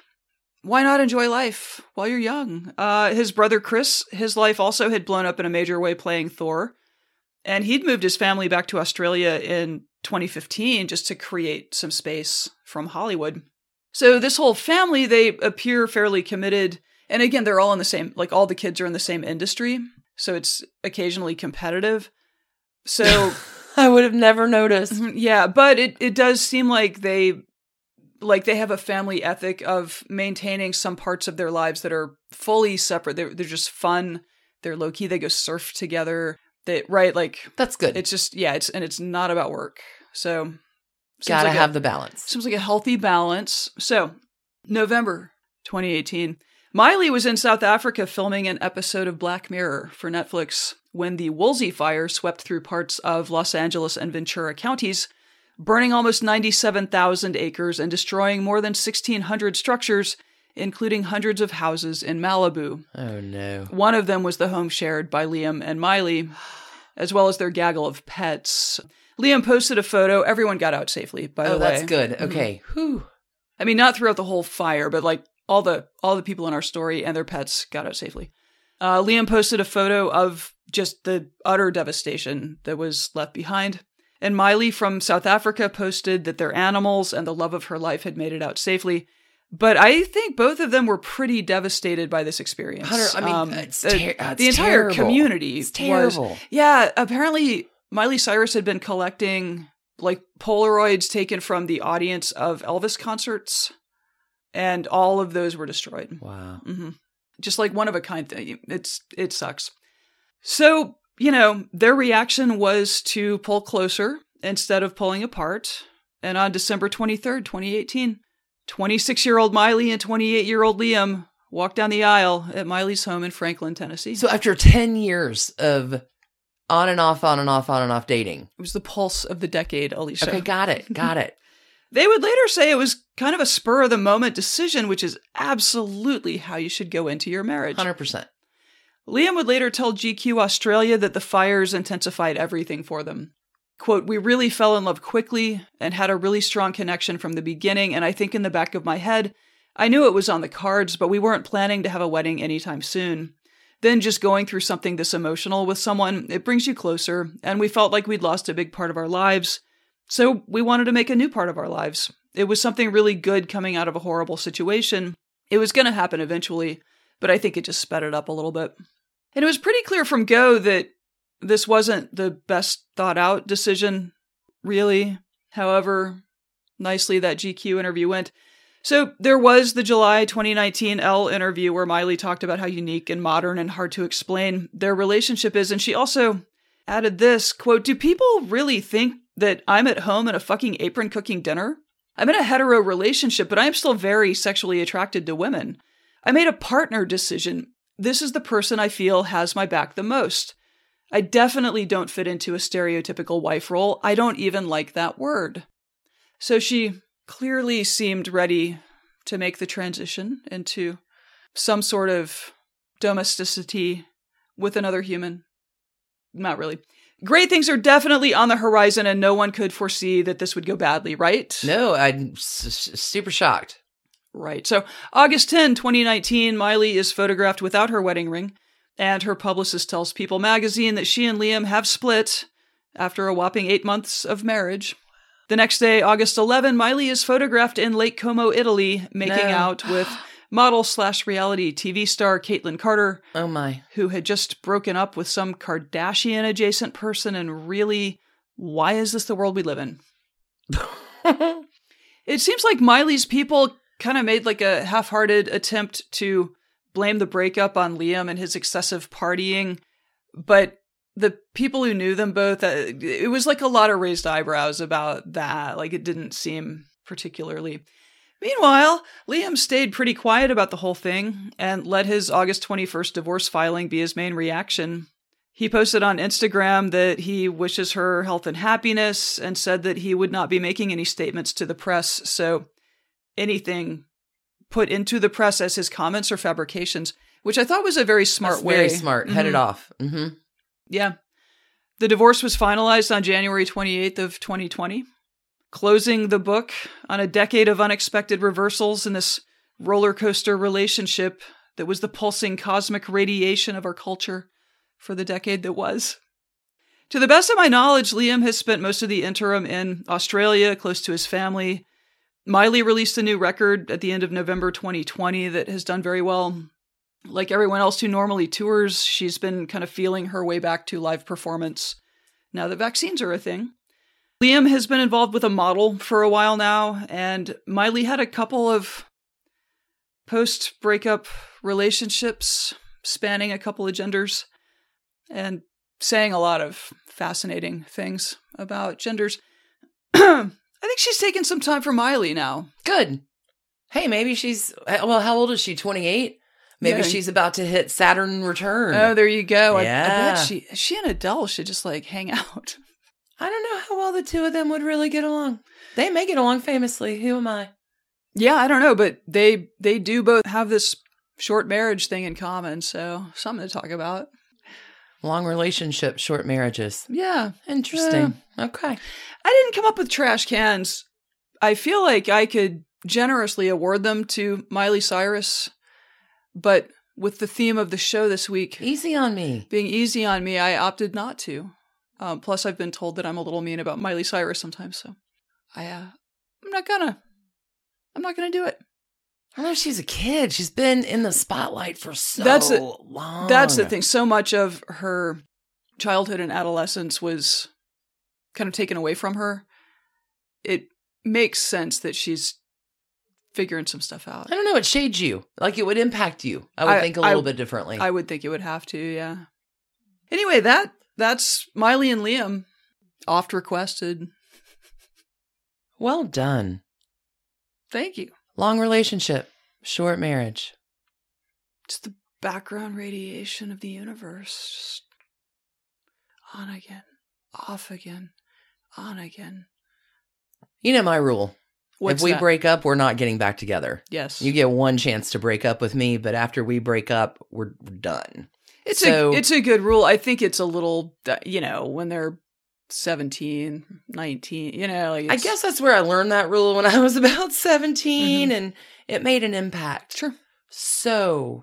Why not enjoy life while you're young? His brother Chris, his life also had blown up in a major way playing Thor, and he'd moved his family back to Australia in 2015 just to create some space from Hollywood. So this whole family, they appear fairly committed. And again, they're all in the same, like, all the kids are in the same industry. So it's occasionally competitive. So I would have never noticed. Yeah, but it does seem like they have a family ethic of maintaining some parts of their lives that are fully separate. They're just fun. They're low key. They go surf together. That's good. It's just, it's not about work. So gotta have the balance. Seems like a healthy balance. So November 2018, Miley was in South Africa filming an episode of Black Mirror for Netflix when the Woolsey fire swept through parts of Los Angeles and Ventura counties, burning almost 97,000 acres and destroying more than 1,600 structures, including hundreds of houses in Malibu. Oh, no. One of them was the home shared by Liam and Miley, as well as their gaggle of pets. Liam posted a photo. Everyone got out safely, by the way. Oh, that's good. Okay. Whew. I mean, not throughout the whole fire, but like all the people in our story and their pets got out safely. Liam posted a photo of just the utter devastation that was left behind. And Miley from South Africa posted that their animals and the love of her life had made it out safely. But I think both of them were pretty devastated by this experience. Hunter, I mean, the entire terrible. community It's terrible. was. Yeah, apparently Miley Cyrus had been collecting like Polaroids taken from the audience of Elvis concerts, and all of those were destroyed. Wow. Mm-hmm. Just like one of a kind thing. It sucks. So, their reaction was to pull closer instead of pulling apart. And on December 23rd, 2018, 26-year-old Miley and 28-year-old Liam walked down the aisle at Miley's home in Franklin, Tennessee. So after 10 years of on and off dating. It was the pulse of the decade, Alicia. Okay, got it. They would later say it was kind of a spur-of-the-moment decision, which is absolutely how you should go into your marriage. 100%. Liam would later tell GQ Australia that the fires intensified everything for them. Quote, "We really fell in love quickly and had a really strong connection from the beginning, and I think in the back of my head, I knew it was on the cards, but we weren't planning to have a wedding anytime soon. Then just going through something this emotional with someone, it brings you closer, and we felt like we'd lost a big part of our lives. So we wanted to make a new part of our lives. It was something really good coming out of a horrible situation. It was going to happen eventually, but I think it just sped it up a little bit." And it was pretty clear from go that this wasn't the best thought out decision, really. However nicely that GQ interview went. So there was the July 2019 Elle interview where Miley talked about how unique and modern and hard to explain their relationship is. And she also added this, quote, "Do people really think that I'm at home in a fucking apron cooking dinner? I'm in a hetero relationship, but I am still very sexually attracted to women. I made a partner decision. This is the person I feel has my back the most. I definitely don't fit into a stereotypical wife role. I don't even like that word." So she clearly seemed ready to make the transition into some sort of domesticity with another human. Not really. Great things are definitely on the horizon, and no one could foresee that this would go badly, right? No, I'm super shocked. Right. So August 10, 2019, Miley is photographed without her wedding ring, and her publicist tells People magazine that she and Liam have split after a whopping 8 months of marriage. The next day, August 11, Miley is photographed in Lake Como, Italy, making out with model/reality TV star Caitlyn Carter. Oh my. Who had just broken up with some Kardashian-adjacent person, and really, why is this the world we live in? It seems like Miley's people kind of made like a half-hearted attempt to blame the breakup on Liam and his excessive partying, but the people who knew them both, it was like a lot of raised eyebrows about that. Like, it didn't seem particularly. Meanwhile, Liam stayed pretty quiet about the whole thing and let his August 21st divorce filing be his main reaction. He posted on Instagram that he wishes her health and happiness and said that he would not be making any statements to the press. So anything put into the press as his comments or fabrications, which I thought was a very smart way. Very smart. Mm-hmm. Head it off. Mm-hmm. Yeah. The divorce was finalized on January 28th of 2020, closing the book on a decade of unexpected reversals in this roller coaster relationship that was the pulsing cosmic radiation of our culture for the decade that was. To the best of my knowledge, Liam has spent most of the interim in Australia, close to his family. Miley released a new record at the end of November 2020 that has done very well. Like everyone else who normally tours, she's been kind of feeling her way back to live performance now that vaccines are a thing. Liam has been involved with a model for a while now, and Miley had a couple of post-breakup relationships spanning a couple of genders and saying a lot of fascinating things about genders. I think she's taken some time for Miley now. Good. Hey, maybe she's, well, how old is she? 28? Maybe she's about to hit Saturn return. Oh, there you go. Yeah. I bet she and Adele should just like hang out. I don't know how well the two of them would really get along. They may get along famously. Who am I? Yeah, I don't know, but they do both have this short marriage thing in common, so something to talk about. Long relationships, short marriages. Yeah. Interesting. Okay. I didn't come up with trash cans. I feel like I could generously award them to Miley Cyrus, but with the theme of the show this week, easy on me, being easy on me, I opted not to. Plus, I've been told that I'm a little mean about Miley Cyrus sometimes, so I'm not gonna do it. I don't know, she's a kid. She's been in the spotlight for so long. That's the thing. So much of her childhood and adolescence was kind of taken away from her. It makes sense that she's figuring some stuff out. I don't know. It shades you. Like, it would impact you. I would think a little bit differently. I would think it would have to, yeah. Anyway, that's Miley and Liam. Oft requested. Well done. Thank you. Long relationship. Short marriage. It's the background radiation of the universe. Just on again. Off again. On again. You know my rule. What's if we that? break up, we're not getting back together. Yes. You get one chance to break up with me, but after we break up, we're done. It's a good rule. I think it's a little, when they're 17, 19, like I guess that's where I learned that rule when I was about 17, and it made an impact. Sure. So,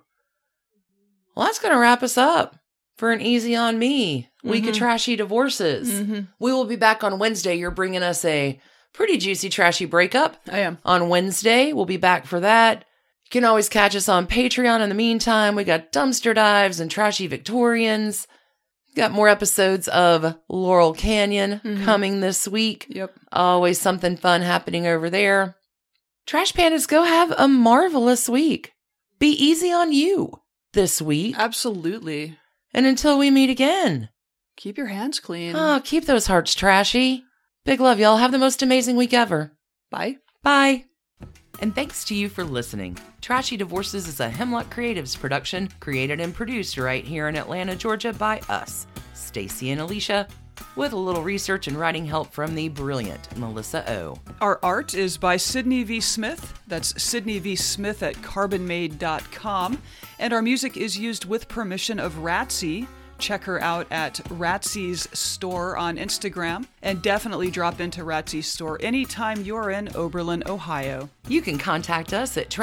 well, that's going to wrap us up for an Easy on Me week of trashy divorces. We will be back on Wednesday. You're bringing us a pretty juicy, trashy breakup. I am. On Wednesday, we'll be back for that. You can always catch us on Patreon in the meantime. We got Dumpster Dives and Trashy Victorians. Got more episodes of Laurel Canyon coming this week. Yep. Always something fun happening over there. Trash Pandas, go have a marvelous week. Be easy on you this week. Absolutely. And until we meet again. Keep your hands clean. Oh, keep those hearts trashy. Big love, y'all. Have the most amazing week ever. Bye. Bye. And thanks to you for listening. Trashy Divorces is a Hemlock Creatives production, created and produced right here in Atlanta, Georgia by us, Stacy and Alicia, with a little research and writing help from the brilliant Melissa O. Our art is by Sydney V. Smith. That's Sydney V. Smith at carbonmade.com. And our music is used with permission of Ratsy. Check her out at Ratsy's store on Instagram, and definitely drop into Ratsy's store anytime you're in Oberlin, Ohio. You can contact us at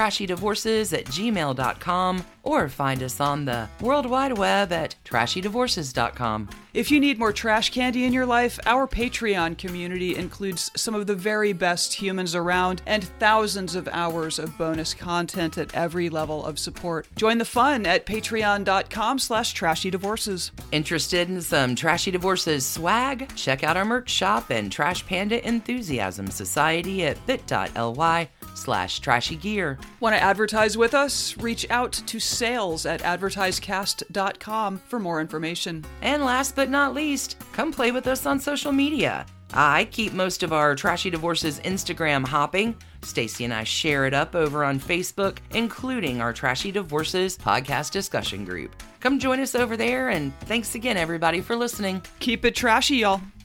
trashydivorces@gmail.com or find us on the World Wide Web at trashydivorces.com. If you need more trash candy in your life, our Patreon community includes some of the very best humans around and thousands of hours of bonus content at every level of support. Join the fun at patreon.com/trashydivorces. Interested in some Trashy Divorces swag? Check out our merch shop and Trash Panda Enthusiasm Society at bit.ly/trashygear. Want to advertise with us? Reach out to sales@advertisecast.com for more information. And last but not least, come play with us on social media. I keep most of our Trashy Divorces Instagram hopping. Stacy and I share it up over on Facebook, including our Trashy Divorces podcast discussion group. Come join us over there, and thanks again, everybody, for listening. Keep it trashy, y'all.